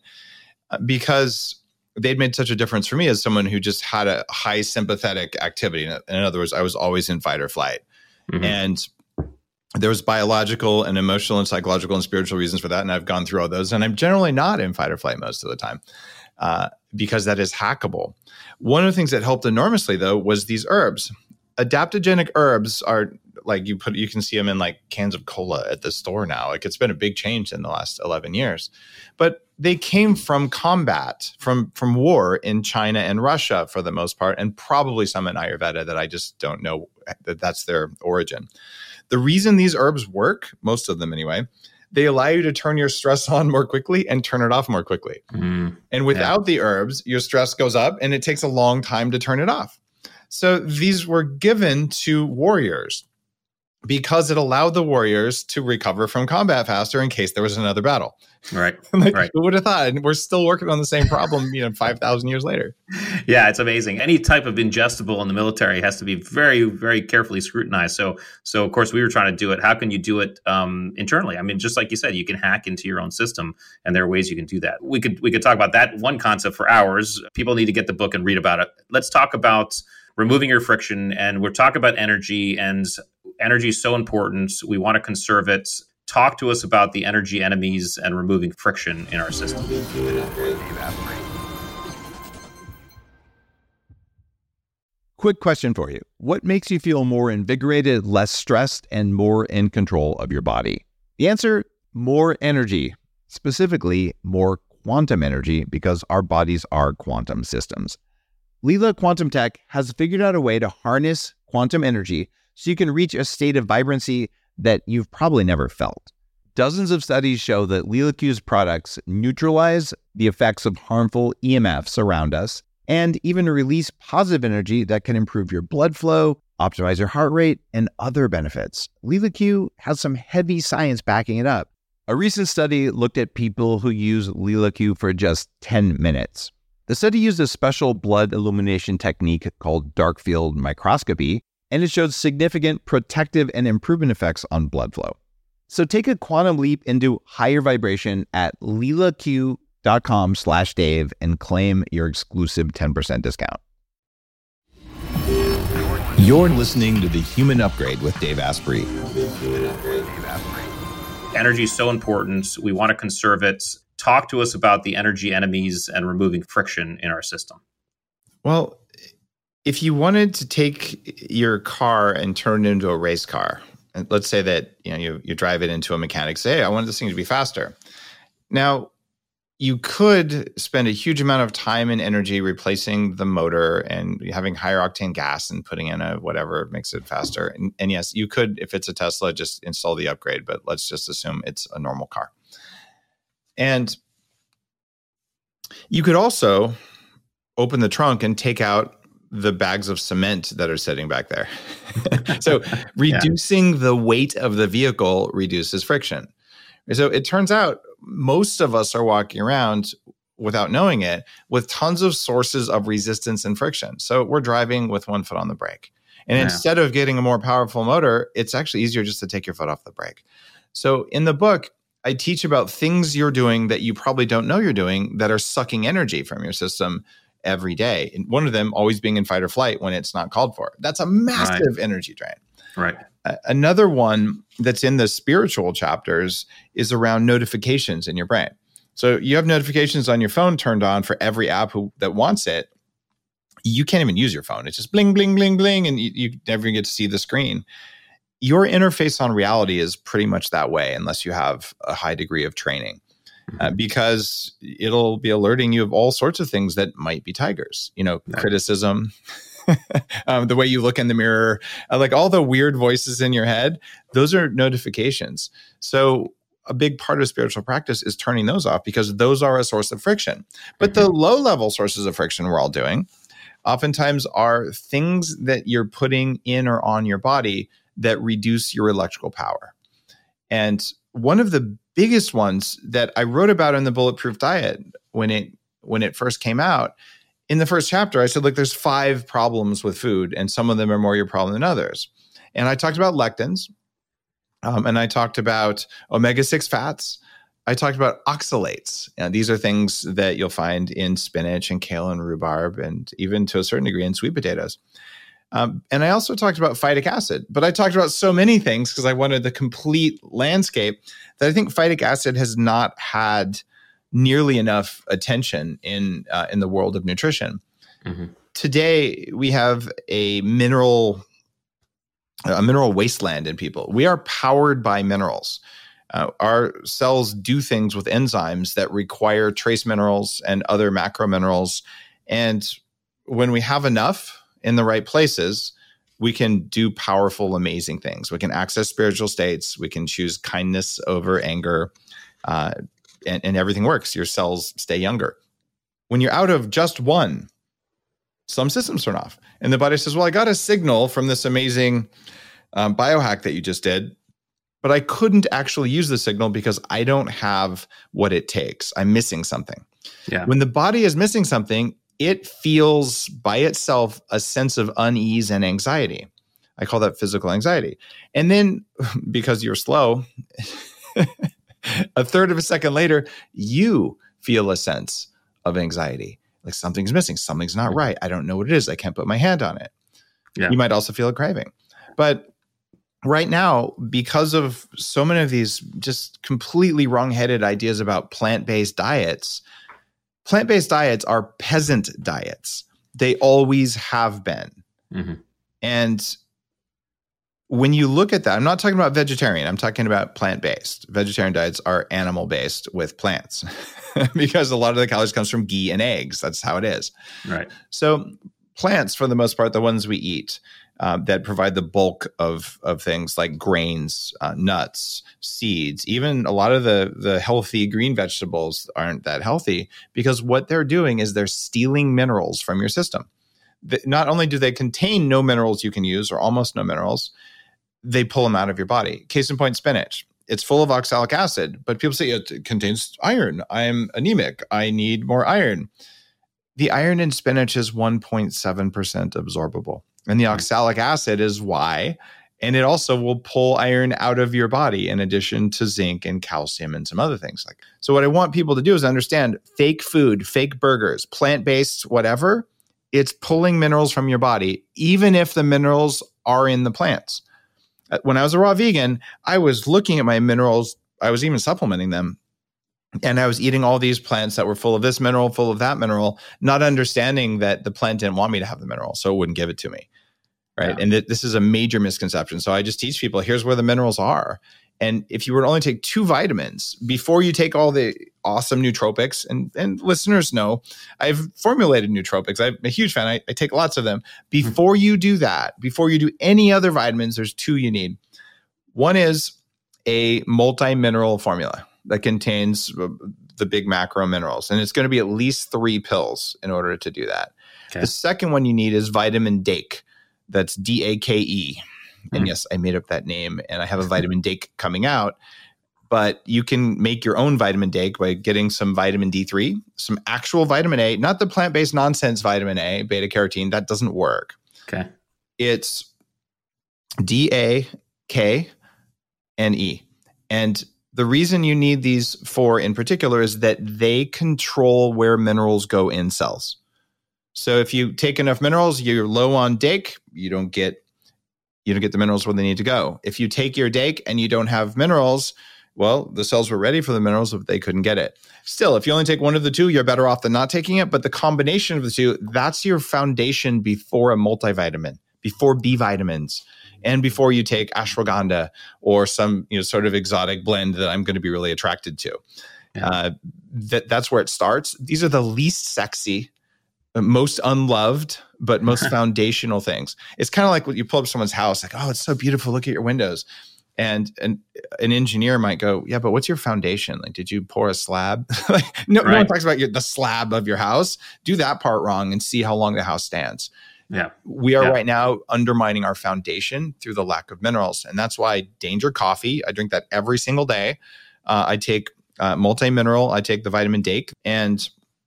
because they'd made such a difference for me as someone who just had a high sympathetic activity. In other words, I was always in fight or flight. Mm-hmm. And there was biological and emotional and psychological and spiritual reasons for that. And I've gone through all those. And I'm generally not in fight or flight most of the time uh, because that is hackable. One of the things that helped enormously, though, was these herbs. Adaptogenic herbs are like you put, you can see them in like cans of cola at the store now. Like it's been a big change in the last eleven years, but they came from combat, from, from war in China and Russia for the most part, and probably some in Ayurveda that I just don't know that that's their origin. The reason these herbs work, most of them anyway, they allow you to turn your stress on more quickly and turn it off more quickly. Mm, and without yeah. the herbs, your stress goes up and it takes a long time to turn it off. So these were given to warriors because it allowed the warriors to recover from combat faster in case there was another battle. Right. Like, right. Who would have thought? And we're still working on the same problem, you know, five thousand years later. Yeah, it's amazing. Any type of ingestible in the military has to be very, very carefully scrutinized. So, so of course, we were trying to do it. How can you do it um, internally? I mean, just like you said, you can hack into your own system, and there are ways you can do that. We could we could talk about that one concept for hours. People need to get the book and read about it. Let's talk about removing your friction, and we're talking about energy, and energy is so important. We want to conserve it. Talk to us about the energy enemies and removing friction in our system. Quick question for you. What makes you feel more invigorated, less stressed, and more in control of your body? The answer, more energy. Specifically, more quantum energy, because our bodies are quantum systems. Lila Quantum Tech has figured out a way to harness quantum energy so you can reach a state of vibrancy that you've probably never felt. Dozens of studies show that LilaQ's products neutralize the effects of harmful E M Fs around us and even release positive energy that can improve your blood flow, optimize your heart rate, and other benefits. LilaQ has some heavy science backing it up. A recent study looked at people who use LilaQ for just ten minutes. The study used a special blood illumination technique called dark field microscopy, and it showed significant protective and improvement effects on blood flow. So take a quantum leap into higher vibration at lilaq.com slash Dave and claim your exclusive ten percent discount. You're listening to The Human Upgrade with Dave Asprey. Energy is so important. We want to conserve it. Talk to us about the energy enemies and removing friction in our system. Well, if you wanted to take your car and turn it into a race car, and let's say that you know you, you drive it into a mechanic, say, hey, I want this thing to be faster. Now, you could spend a huge amount of time and energy replacing the motor and having higher octane gas and putting in a whatever makes it faster. And, and yes, you could, if it's a Tesla, just install the upgrade, but let's just assume it's a normal car. And you could also open the trunk and take out the bags of cement that are sitting back there. So reducing yeah. the weight of the vehicle reduces friction. So it turns out most of us are walking around without knowing it with tons of sources of resistance and friction. So we're driving with one foot on the brake. And yeah. instead of getting a more powerful motor, it's actually easier just to take your foot off the brake. So in the book, I teach about things you're doing that you probably don't know you're doing that are sucking energy from your system. every day. And one of them always being in fight or flight when it's not called for. That's a massive right. energy drain. Right. Uh, another one that's in the spiritual chapters is around notifications in your brain. So you have notifications on your phone turned on for every app who, that wants it. You can't even use your phone. It's just bling, bling, bling, bling, and you, you never get to see the screen. Your interface on reality is pretty much that way unless you have a high degree of training. Uh, because it'll be alerting you of all sorts of things that might be tigers, you know, yeah. criticism, um, the way you look in the mirror, uh, like all the weird voices in your head, those are notifications. So a big part of spiritual practice is turning those off because those are a source of friction. But mm-hmm. the low level sources of friction we're all doing oftentimes are things that you're putting in or on your body that reduce your electrical power. And one of the biggest ones that I wrote about in the Bulletproof Diet when it when it first came out, in the first chapter, I said, look, there's five problems with food, and some of them are more your problem than others. And I talked about lectins, um, and I talked about omega six fats. I talked about oxalates. And these are things that you'll find in spinach and kale and rhubarb, and even to a certain degree in sweet potatoes. Um, and I also talked about phytic acid, but I talked about so many things because I wanted the complete landscape that I think phytic acid has not had nearly enough attention in uh, in the world of nutrition. Mm-hmm. Today, we have a mineral a mineral wasteland in people. We are powered by minerals. Uh, our cells do things with enzymes that require trace minerals and other macro minerals. And when we have enough in the right places, we can do powerful, amazing things. We can access spiritual states. We can choose kindness over anger, uh, and, and everything works. Your cells stay younger. When you're out of just one, some systems turn off. And the body says, well, I got a signal from this amazing um, biohack that you just did, but I couldn't actually use the signal because I don't have what it takes. I'm missing something. Yeah. When the body is missing something, it feels by itself a sense of unease and anxiety. I call that physical anxiety. And then because you're slow, a third of a second later, you feel a sense of anxiety. Like something's missing. Something's not right. I don't know what it is. I can't put my hand on it. Yeah. You might also feel a craving. But right now, because of so many of these just completely wrong-headed ideas about plant-based diets, plant-based diets are peasant diets. They always have been. Mm-hmm. And when you look at that, I'm not talking about vegetarian. I'm talking about plant-based. Vegetarian diets are animal-based with plants because a lot of the calories comes from ghee and eggs. That's how it is. Right. So plants, for the most part, the ones we eat uh, that provide the bulk of, of things like grains, uh, nuts, seeds, even a lot of the, the healthy green vegetables aren't that healthy because what they're doing is they're stealing minerals from your system. The, not only do they contain no minerals you can use or almost no minerals, they pull them out of your body. Case in point, spinach. It's full of oxalic acid, but people say it contains iron. I'm anemic. I need more iron. The iron in spinach is one point seven percent absorbable. And the oxalic acid is why. And it also will pull iron out of your body in addition to zinc and calcium and some other things. Like so what I want people to do is understand fake food, fake burgers, plant-based, whatever, it's pulling minerals from your body, even if the minerals are in the plants. When I was a raw vegan, I was looking at my minerals. I was even supplementing them. And I was eating all these plants that were full of this mineral, full of that mineral, not understanding that the plant didn't want me to have the mineral, so it wouldn't give it to me. Right. Yeah. And th- this is a major misconception. So I just teach people, here's where the minerals are. And if you were to only take two vitamins before you take all the awesome nootropics, and, and listeners know I've formulated nootropics. I'm a huge fan. I, I take lots of them. Before you do that, before you do any other vitamins, there's two you need. One is a multi-mineral formula that contains the big macro minerals. And it's going to be at least three pills in order to do that. Okay. The second one you need is vitamin Dake. That's D A K E. Mm. And yes, I made up that name and I have a vitamin Dake coming out. But you can make your own vitamin Dake by getting some vitamin D three, some actual vitamin A, not the plant-based nonsense vitamin A, beta carotene. That doesn't work. Okay. It's D A K and E. And the reason you need these four in particular is that they control where minerals go in cells. So if you take enough minerals, you're low on dake, you don't get you don't get the minerals where they need to go. If you take your dake and you don't have minerals, well, the cells were ready for the minerals, but they couldn't get it. Still, if you only take one of the two, you're better off than not taking it. But the combination of the two, that's your foundation before a multivitamin, before B vitamins, and before you take ashwagandha or some, you know, sort of exotic blend that I'm going to be really attracted to. Yeah. Uh, that that's where it starts. These are the least sexy, most unloved, but most foundational things. It's kind of like when you pull up someone's house, like, oh, it's so beautiful. Look at your windows. And an, an engineer might go, yeah, but what's your foundation? Like, did you pour a slab? like, no, right. no one talks about your, the slab of your house. Do that part wrong and see how long the house stands. Yeah, we are yeah. right now undermining our foundation through the lack of minerals. And that's why Danger Coffee, I drink that every single day. Uh, I take uh, multi-mineral. I take the vitamin Dake, and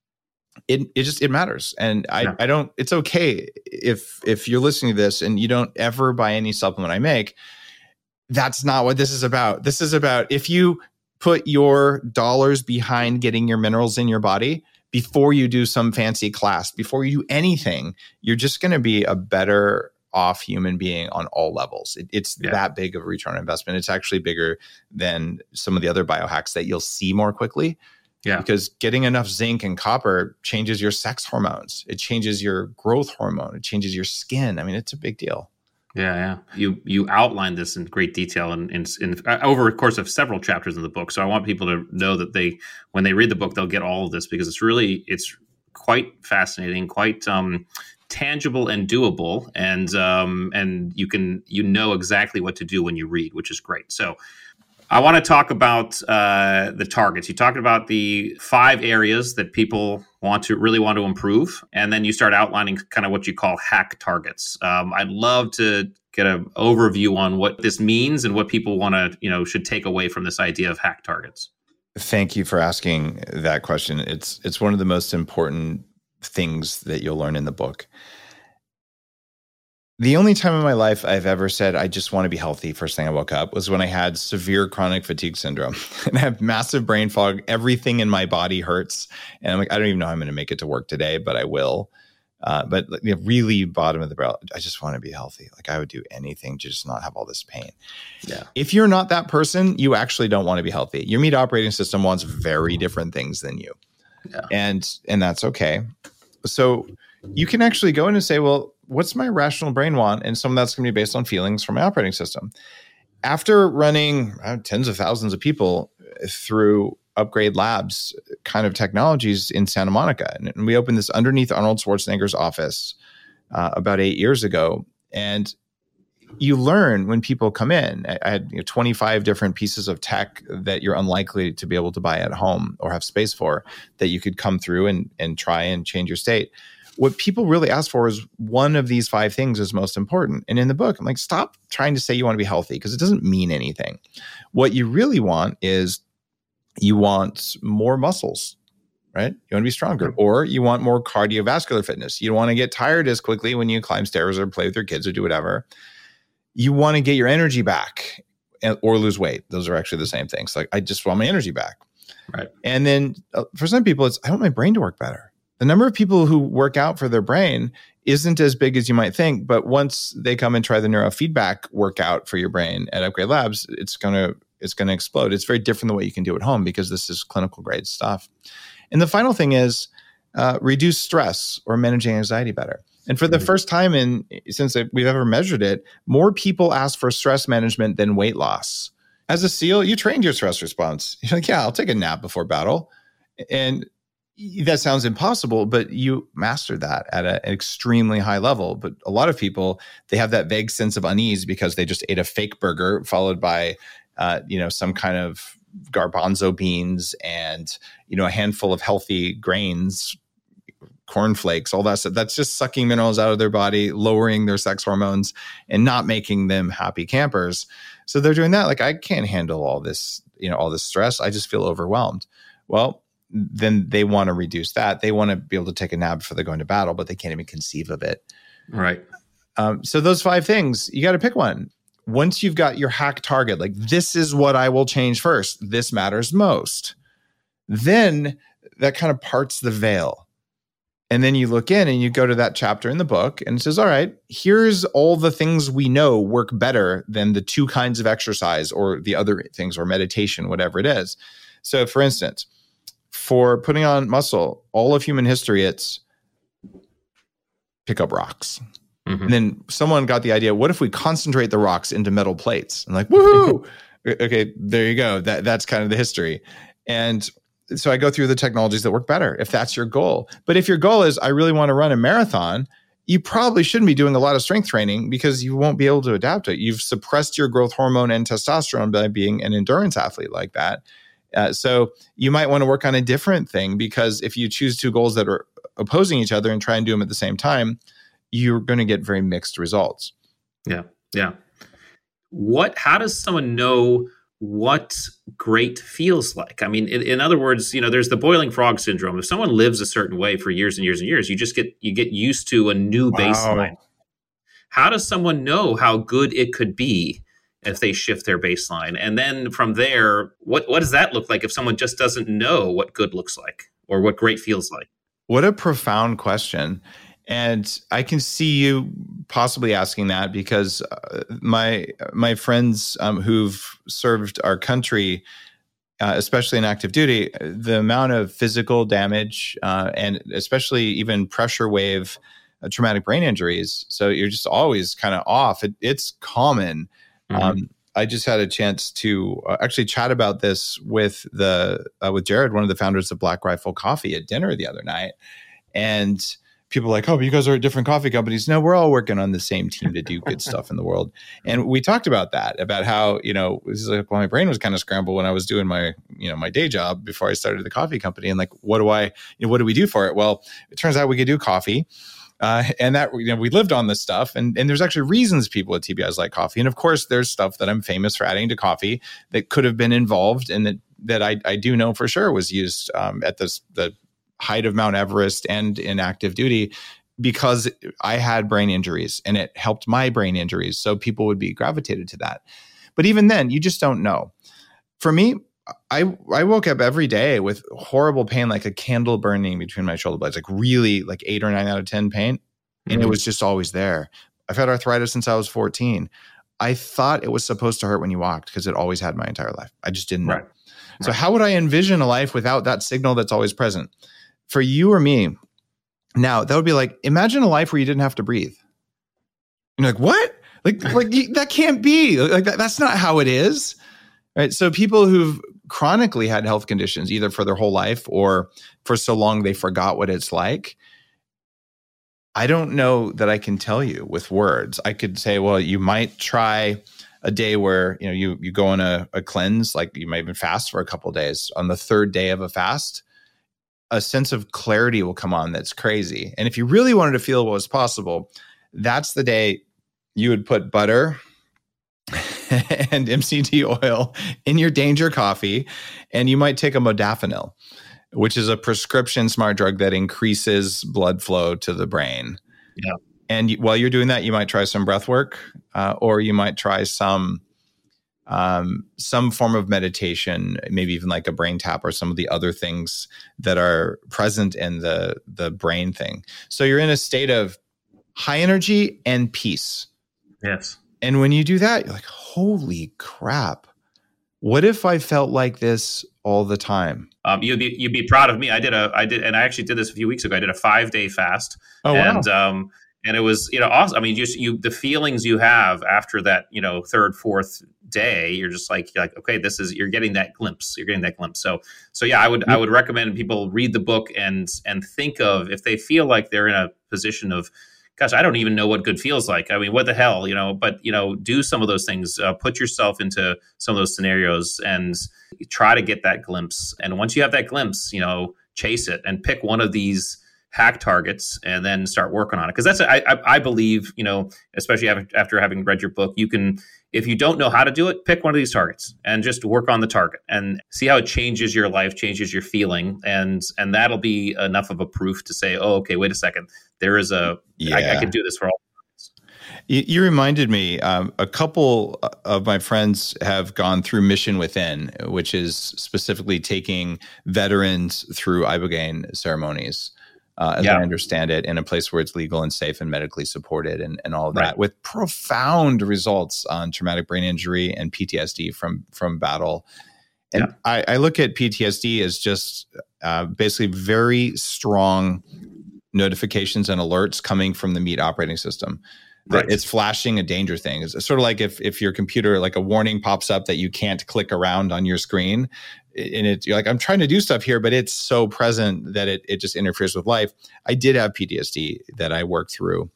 it it just, it matters. And I, yeah. I don't, it's okay if, if you're listening to this and you don't ever buy any supplement I make. That's not what this is about. This is about if you put your dollars behind getting your minerals in your body before you do some fancy class, before you do anything, you're just going to be a better off human being on all levels. It, it's yeah. that big of a return on investment. It's actually bigger than some of the other biohacks that you'll see more quickly. Yeah. Because getting enough zinc and copper changes your sex hormones. It changes your growth hormone. It changes your skin. I mean, it's a big deal. Yeah, yeah. You you outlined this in great detail and in, in, in, over a course of several chapters in the book. So I want people to know that they, when they read the book, they'll get all of this because it's really it's quite fascinating, quite um, tangible and doable, and um, and you can you know exactly what to do when you read, which is great. So I want to talk about uh, the targets. You talked about the five areas that people want to really want to improve, and then you start outlining kind of what you call hack targets. Um, I'd love to get an overview on what this means and what people want to, you know, should take away from this idea of hack targets. Thank you for asking that question. It's it's one of the most important things that you'll learn in the book. The only time in my life I've ever said, I just want to be healthy first thing I woke up was when I had severe chronic fatigue syndrome. And I have massive brain fog. Everything in my body hurts. And I'm like, I don't even know how I'm going to make it to work today, but I will. Uh, but you know, really bottom of the barrel, I just want to be healthy. Like I would do anything to just not have all this pain. Yeah. If you're not that person, you actually don't want to be healthy. Your meat operating system wants very different things than you. Yeah. And, and that's okay. So you can actually go in and say, well, what's my rational brain want? And some of that's going to be based on feelings from my operating system. After running uh, tens of thousands of people through Upgrade Labs kind of technologies in Santa Monica, and we opened this underneath Arnold Schwarzenegger's office uh, about eight years ago. And you learn when people come in. I had you know, twenty-five different pieces of tech that you're unlikely to be able to buy at home or have space for that you could come through and, and try and change your state. What people really ask for is one of these five things is most important. And in the book, I'm like, stop trying to say you want to be healthy because it doesn't mean anything. What you really want is you want more muscles, right? You want to be stronger, or you want more cardiovascular fitness. You don't want to get tired as quickly when you climb stairs or play with your kids or do whatever. You want to get your energy back or lose weight. Those are actually the same things. Like, I just want my energy back. Right. And then uh, for some people, it's, I want my brain to work better. The number of people who work out for their brain isn't as big as you might think, but once they come and try the neurofeedback workout for your brain at Upgrade Labs, it's gonna it's gonna explode. It's very different than what you can do at home because this is clinical grade stuff. And the final thing is uh, reduce stress or managing anxiety better. And for the mm-hmm. first time in since we've ever measured it, more people ask for stress management than weight loss. As a SEAL, you trained your stress response. You're like, yeah, I'll take a nap before battle, and that sounds impossible, but you mastered that at a, an extremely high level. But a lot of people, they have that vague sense of unease because they just ate a fake burger followed by, uh, you know, some kind of garbanzo beans and, you know, a handful of healthy grains, cornflakes, all that stuff. That's just sucking minerals out of their body, lowering their sex hormones and not making them happy campers. So they're doing that. Like, I can't handle all this, you know, all this stress. I just feel overwhelmed. Well, then they want to reduce that. They want to be able to take a nap before they go into battle, but they can't even conceive of it. Right. Um, so those five things, you got to pick one. Once you've got your hack target, like this is what I will change first. This matters most. Then that kind of parts the veil. And then you look in and you go to that chapter in the book and it says, all right, here's all the things we know work better than the two kinds of exercise or the other things or meditation, whatever it is. So for instance, for putting on muscle, all of human history, it's pick up rocks. Mm-hmm. And then someone got the idea, what if we concentrate the rocks into metal plates? And like, woohoo! Okay, there you go. That That's kind of the history. And so I go through the technologies that work better if that's your goal. But if your goal is, I really want to run a marathon, you probably shouldn't be doing a lot of strength training because you won't be able to adapt to it. You've suppressed your growth hormone and testosterone by being an endurance athlete like that. Uh, so you might want to work on a different thing, because if you choose two goals that are opposing each other and try and do them at the same time, you're going to get very mixed results. Yeah. Yeah. What, how does someone know what great feels like? I mean, in, in other words, you know, there's the boiling frog syndrome. If someone lives a certain way for years and years and years, you just get, you get used to a new wow. baseline. How does someone know how good it could be if they shift their baseline? And then from there, what, what does that look like if someone just doesn't know what good looks like or what great feels like? What a profound question. And I can see you possibly asking that because uh, my my friends um, who've served our country, uh, especially in active duty, the amount of physical damage uh, and especially even pressure wave uh, traumatic brain injuries. So you're just always kind of off. It, it's common. Mm-hmm. Um, I just had a chance to uh, actually chat about this with the uh, with Jared, one of the founders of Black Rifle Coffee, at dinner the other night, and people are like, oh, but you guys are at different coffee companies. No, we're all working on the same team to do good stuff in the world. And we talked about that, about how, you know, it was like, well, my brain was kind of scrambled when I was doing my, you know, my day job before I started the coffee company. And like, what do I, you know, what do we do for it? Well, it turns out we could do coffee. Uh, and that, you know, we lived on this stuff. And, and there's actually reasons people at T B Is like coffee. And of course, there's stuff that I'm famous for adding to coffee that could have been involved and that, that I, I do know for sure was used um, at this, the, height of Mount Everest and in active duty, because I had brain injuries and it helped my brain injuries. So people would be gravitated to that. But even then, you just don't know. For me, I I woke up every day with horrible pain, like a candle burning between my shoulder blades, like really like eight or nine out of ten pain. And mm-hmm. it was just always there. I've had arthritis since I was fourteen. I thought it was supposed to hurt when you walked because it always had my entire life. I just didn't know. Right. So right. how would I envision a life without that signal that's always present? For you or me, now that would be like, imagine a life where you didn't have to breathe. You're like, what? Like, like you, that can't be. Like that, that's not how it is, right? So people who've chronically had health conditions, either for their whole life or for so long they forgot what it's like. I don't know that I can tell you with words. I could say, well, you might try a day where you know you you go on a, a cleanse, like you might even fast for a couple of days. On the third day of a fast, a sense of clarity will come on that's crazy. And if you really wanted to feel what was possible, that's the day you would put butter and M C T oil in your Danger coffee, and you might take a modafinil, which is a prescription smart drug that increases blood flow to the brain. Yeah. And while you're doing that, you might try some breath work, uh, or you might try some Um, some form of meditation, maybe even like a brain tap or some of the other things that are present in the, the brain thing. So you're in a state of high energy and peace. Yes. And when you do that, you're like, holy crap. What if I felt like this all the time? Um, you'd be, you'd be proud of me. I did a, I did, and I actually did this a few weeks ago. I did a five day fast. Oh, and, wow. um, And it was, you know, awesome. I mean, just you, the feelings you have after that, you know, third, fourth day, you're just like, you're like, okay, this is, you're getting that glimpse. You're getting that glimpse. So, so yeah, I would, I would recommend people read the book and, and think of, if they feel like they're in a position of, gosh, I don't even know what good feels like. I mean, what the hell, you know, but, you know, do some of those things, uh, put yourself into some of those scenarios and try to get that glimpse. And once you have that glimpse, you know, chase it and pick one of these hack targets and then start working on it. Because that's, I, I, I believe, you know, especially after having read your book, you can, if you don't know how to do it, pick one of these targets and just work on the target and see how it changes your life, changes your feeling. And, and that'll be enough of a proof to say, oh, okay, wait a second. There is a, yeah. I, I can do this for all. You, you reminded me, um, a couple of my friends have gone through Mission Within, which is specifically taking veterans through Ibogaine ceremonies. uh, as Yeah. I understand it, in a place where it's legal and safe and medically supported and, and all of that, Right. with profound results on traumatic brain injury and P T S D from, from battle. And Yeah. I, I look at P T S D as just uh, basically very strong notifications and alerts coming from the meat operating system. That Right. it's flashing a danger thing. It's sort of like if if your computer, like a warning pops up that you can't click around on your screen, and it, you're like, I'm trying to do stuff here, but it's so present that it it just interferes with life. I did have P T S D that I worked through,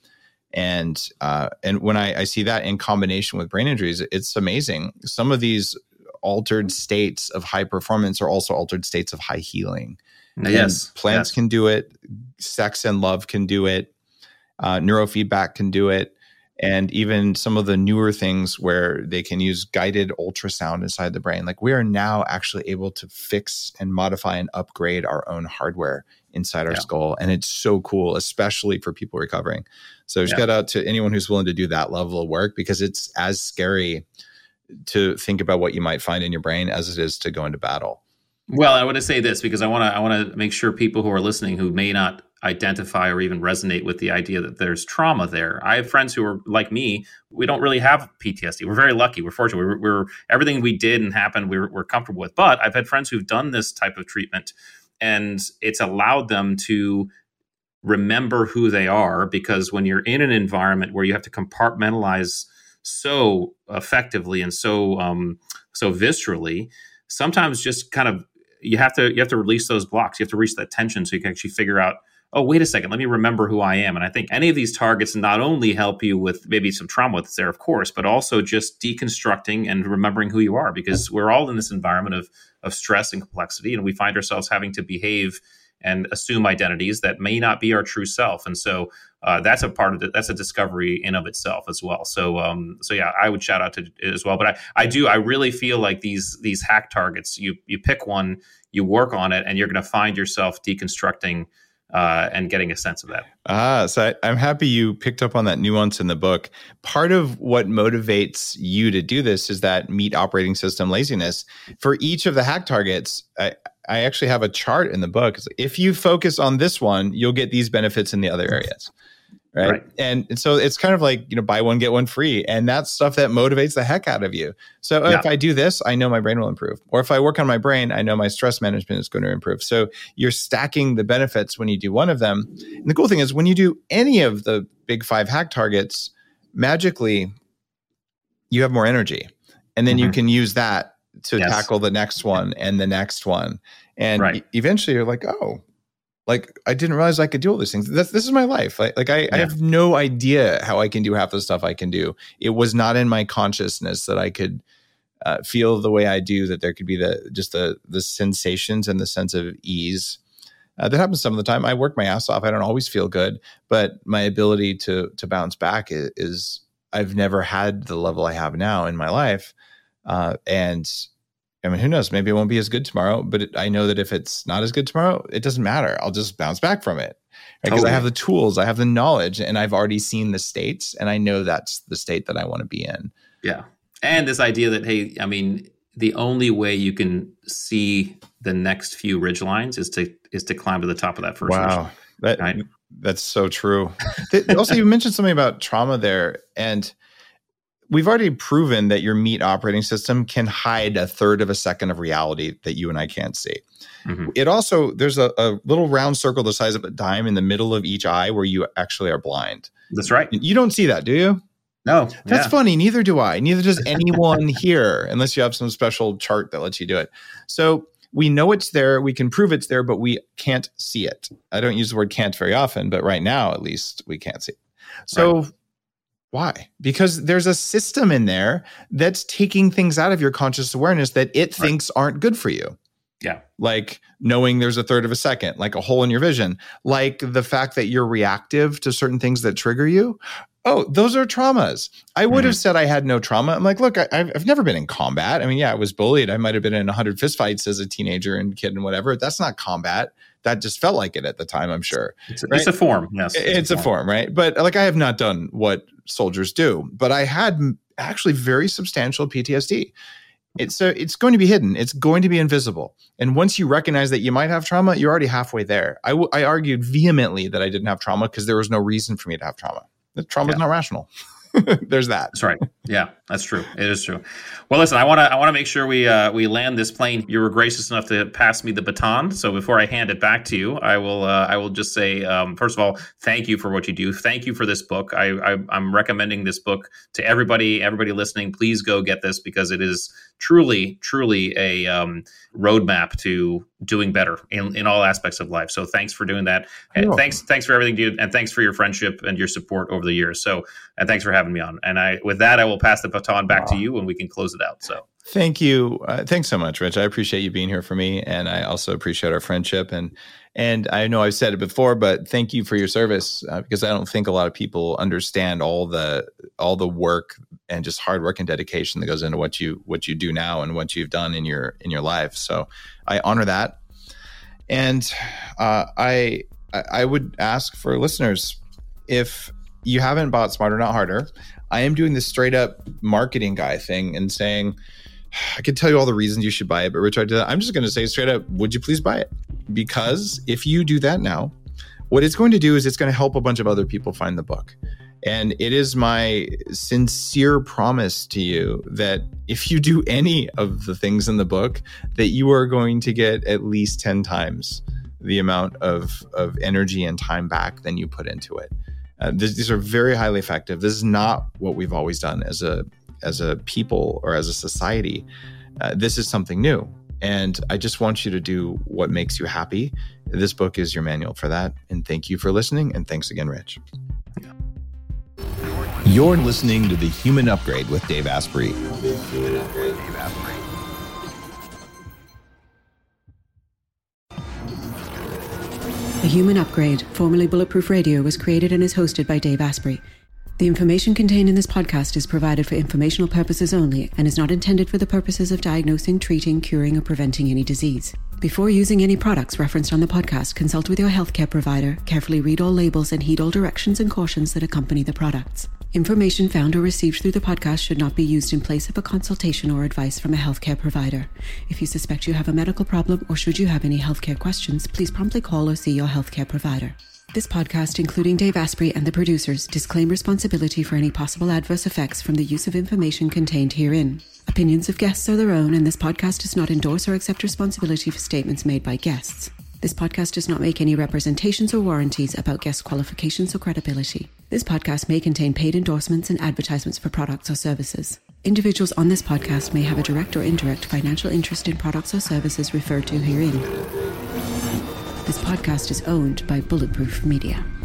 and uh, and when I, I see that in combination with brain injuries, it's amazing. Some of these altered states of high performance are also altered states of high healing. Yes. And plants yes. can do it. Sex and love can do it. Uh, neurofeedback can do it. And even some of the newer things where they can use guided ultrasound inside the brain. Like we are now actually able to fix and modify and upgrade our own hardware inside our Yeah. skull. And it's so cool, especially for people recovering. So shout Yeah. out to anyone who's willing to do that level of work, because it's as scary to think about what you might find in your brain as it is to go into battle. Well, I want to say this because I want to I want to make sure people who are listening who may not identify or even resonate with the idea that there's trauma there. I have friends who are like me. We don't really have P T S D. We're very lucky. We're fortunate. We're, we're everything we did and happened, we're, we're comfortable with. But I've had friends who've done this type of treatment, and it's allowed them to remember who they are. Because when you're in an environment where you have to compartmentalize so effectively and so um, so viscerally, sometimes just kind of you have to you have to release those blocks. You have to reach that tension so you can actually figure out, oh, wait a second, let me remember who I am. And I think any of these targets not only help you with maybe some trauma that's there, of course, but also just deconstructing and remembering who you are, because we're all in this environment of of stress and complexity, and we find ourselves having to behave and assume identities that may not be our true self. And so uh, that's a part of it. That's a discovery in of itself as well. So, um, so yeah, I would shout out to it as well. But I, I do, I really feel like these these hack targets, you you pick one, you work on it, and you're going to find yourself deconstructing uh, and getting a sense of that. Ah, so I, I'm happy you picked up on that nuance in the book. Part of what motivates you to do this is that meat operating system laziness. For each of the hack targets, I, I actually have a chart in the book. It's like, if you focus on this one, you'll get these benefits in the other areas. Right? Right. And, and so it's kind of like, you know, buy one, get one free. And that's stuff that motivates the heck out of you. So Yeah. if I do this, I know my brain will improve. Or if I work on my brain, I know my stress management is going to improve. So you're stacking the benefits when you do one of them. And the cool thing is when you do any of the big five hack targets, magically you have more energy. And then Mhm. you can use that to Yes. tackle the next one and the next one. And Right. e- eventually you're like, oh, like I didn't realize I could do all these things. This, this is my life. Like, like I, I Yeah. have no idea how I can do half the stuff I can do. It was not in my consciousness that I could uh, feel the way I do, that there could be the, just the, the sensations and the sense of ease. Uh, that happens some of the time. I work my ass off. I don't always feel good, but my ability to, to bounce back is, is I've never had the level I have now in my life. Uh, and I mean, who knows? Maybe it won't be as good tomorrow, but it, I know that if it's not as good tomorrow, it doesn't matter. I'll just bounce back from it because Totally. I have the tools, I have the knowledge, and I've already seen the states, and I know that's the state that I want to be in. Yeah. And this idea that, hey, I mean, the only way you can see the next few ridge lines is to is to climb to the top of that first ridge. Wow, that Right. that's so true. Th- also, you mentioned something about trauma there, and we've already proven that your meat operating system can hide a third of a second of reality that you and I can't see. Mhm. It also, there's a, a little round circle the size of a dime in the middle of each eye where you actually are blind. That's right. You don't see that, do you? No. That's yeah. funny. Neither do I. Neither does anyone here, unless you have some special chart that lets you do it. So we know it's there. We can prove it's there, but we can't see it. I don't use the word can't very often, but right now, at least, we can't see it. So Right. why? Because there's a system in there that's taking things out of your conscious awareness that it Right. thinks aren't good for you. Yeah. Like knowing there's a third of a second, like a hole in your vision, like the fact that you're reactive to certain things that trigger you. Oh, those are traumas. I would Mhm. have said I had no trauma. I'm like, look, I, I've I've never been in combat. I mean, yeah, I was bullied. I might have been in one hundred fistfights as a teenager and kid and whatever. That's not combat. That just felt like it at the time, I'm sure. It's, a, Right? it's a form. Yes. It's a form, right? But like I have not done what soldiers do, but I had m- actually very substantial P T S D. It's so it's going to be hidden. It's going to be invisible. And once you recognize that you might have trauma, you're already halfway there. I, w- I argued vehemently that I didn't have trauma because there was no reason for me to have trauma. The trauma is Yeah. not rational. There's that. That's right. Yeah, that's true. It is true. Well, listen, I want to I want to make sure we uh, we land this plane. You were gracious enough to pass me the baton. So before I hand it back to you, I will uh, I will just say um, first of all, thank you for what you do. Thank you for this book. I, I I'm recommending this book to everybody. Everybody listening, please go get this because it is truly truly a um, roadmap to doing better in, in all aspects of life. So thanks for doing that. And You're thanks thanks for everything you do, and thanks for your friendship and your support over the years. So and thanks for having me on. And I with that I will pass the baton back to you and we can close it out. So Thank you. Uh, thanks so much, Rich. I appreciate you being here for me. And I also appreciate our friendship. And and I know I've said it before, but thank you for your service uh, because I don't think a lot of people understand all the all the work and just hard work and dedication that goes into what you what you do now and what you've done in your in your life. So I honor that. And uh, I I would ask for listeners, if you haven't bought Smarter Not Harder, I am doing this straight up marketing guy thing and saying, I could tell you all the reasons you should buy it, but Rich, I did that. I'm just going to say straight up, would you please buy it? Because if you do that now, what it's going to do is it's going to help a bunch of other people find the book. And it is my sincere promise to you that if you do any of the things in the book, that you are going to get at least ten times the amount of, of energy and time back than you put into it. Uh, this, these are very highly effective. This is not what we've always done as a as a people or as a society. Uh, this is something new. And I just want you to do what makes you happy. This book is your manual for that. And thank you for listening. And thanks again, Rich. You're listening to The Human Upgrade with Dave Asprey. The Human Upgrade, formerly Bulletproof Radio, was created and is hosted by Dave Asprey. The information contained in this podcast is provided for informational purposes only and is not intended for the purposes of diagnosing, treating, curing, or preventing any disease. Before using any products referenced on the podcast, consult with your healthcare provider, carefully read all labels, and heed all directions and cautions that accompany the products. Information found or received through the podcast should not be used in place of a consultation or advice from a healthcare provider. If you suspect you have a medical problem or should you have any healthcare questions, please promptly call or see your healthcare provider. This podcast, including Dave Asprey and the producers, disclaim responsibility for any possible adverse effects from the use of information contained herein. Opinions of guests are their own, and this podcast does not endorse or accept responsibility for statements made by guests. This podcast does not make any representations or warranties about guest qualifications or credibility. This podcast may contain paid endorsements and advertisements for products or services. Individuals on this podcast may have a direct or indirect financial interest in products or services referred to herein. This podcast is owned by Bulletproof Media.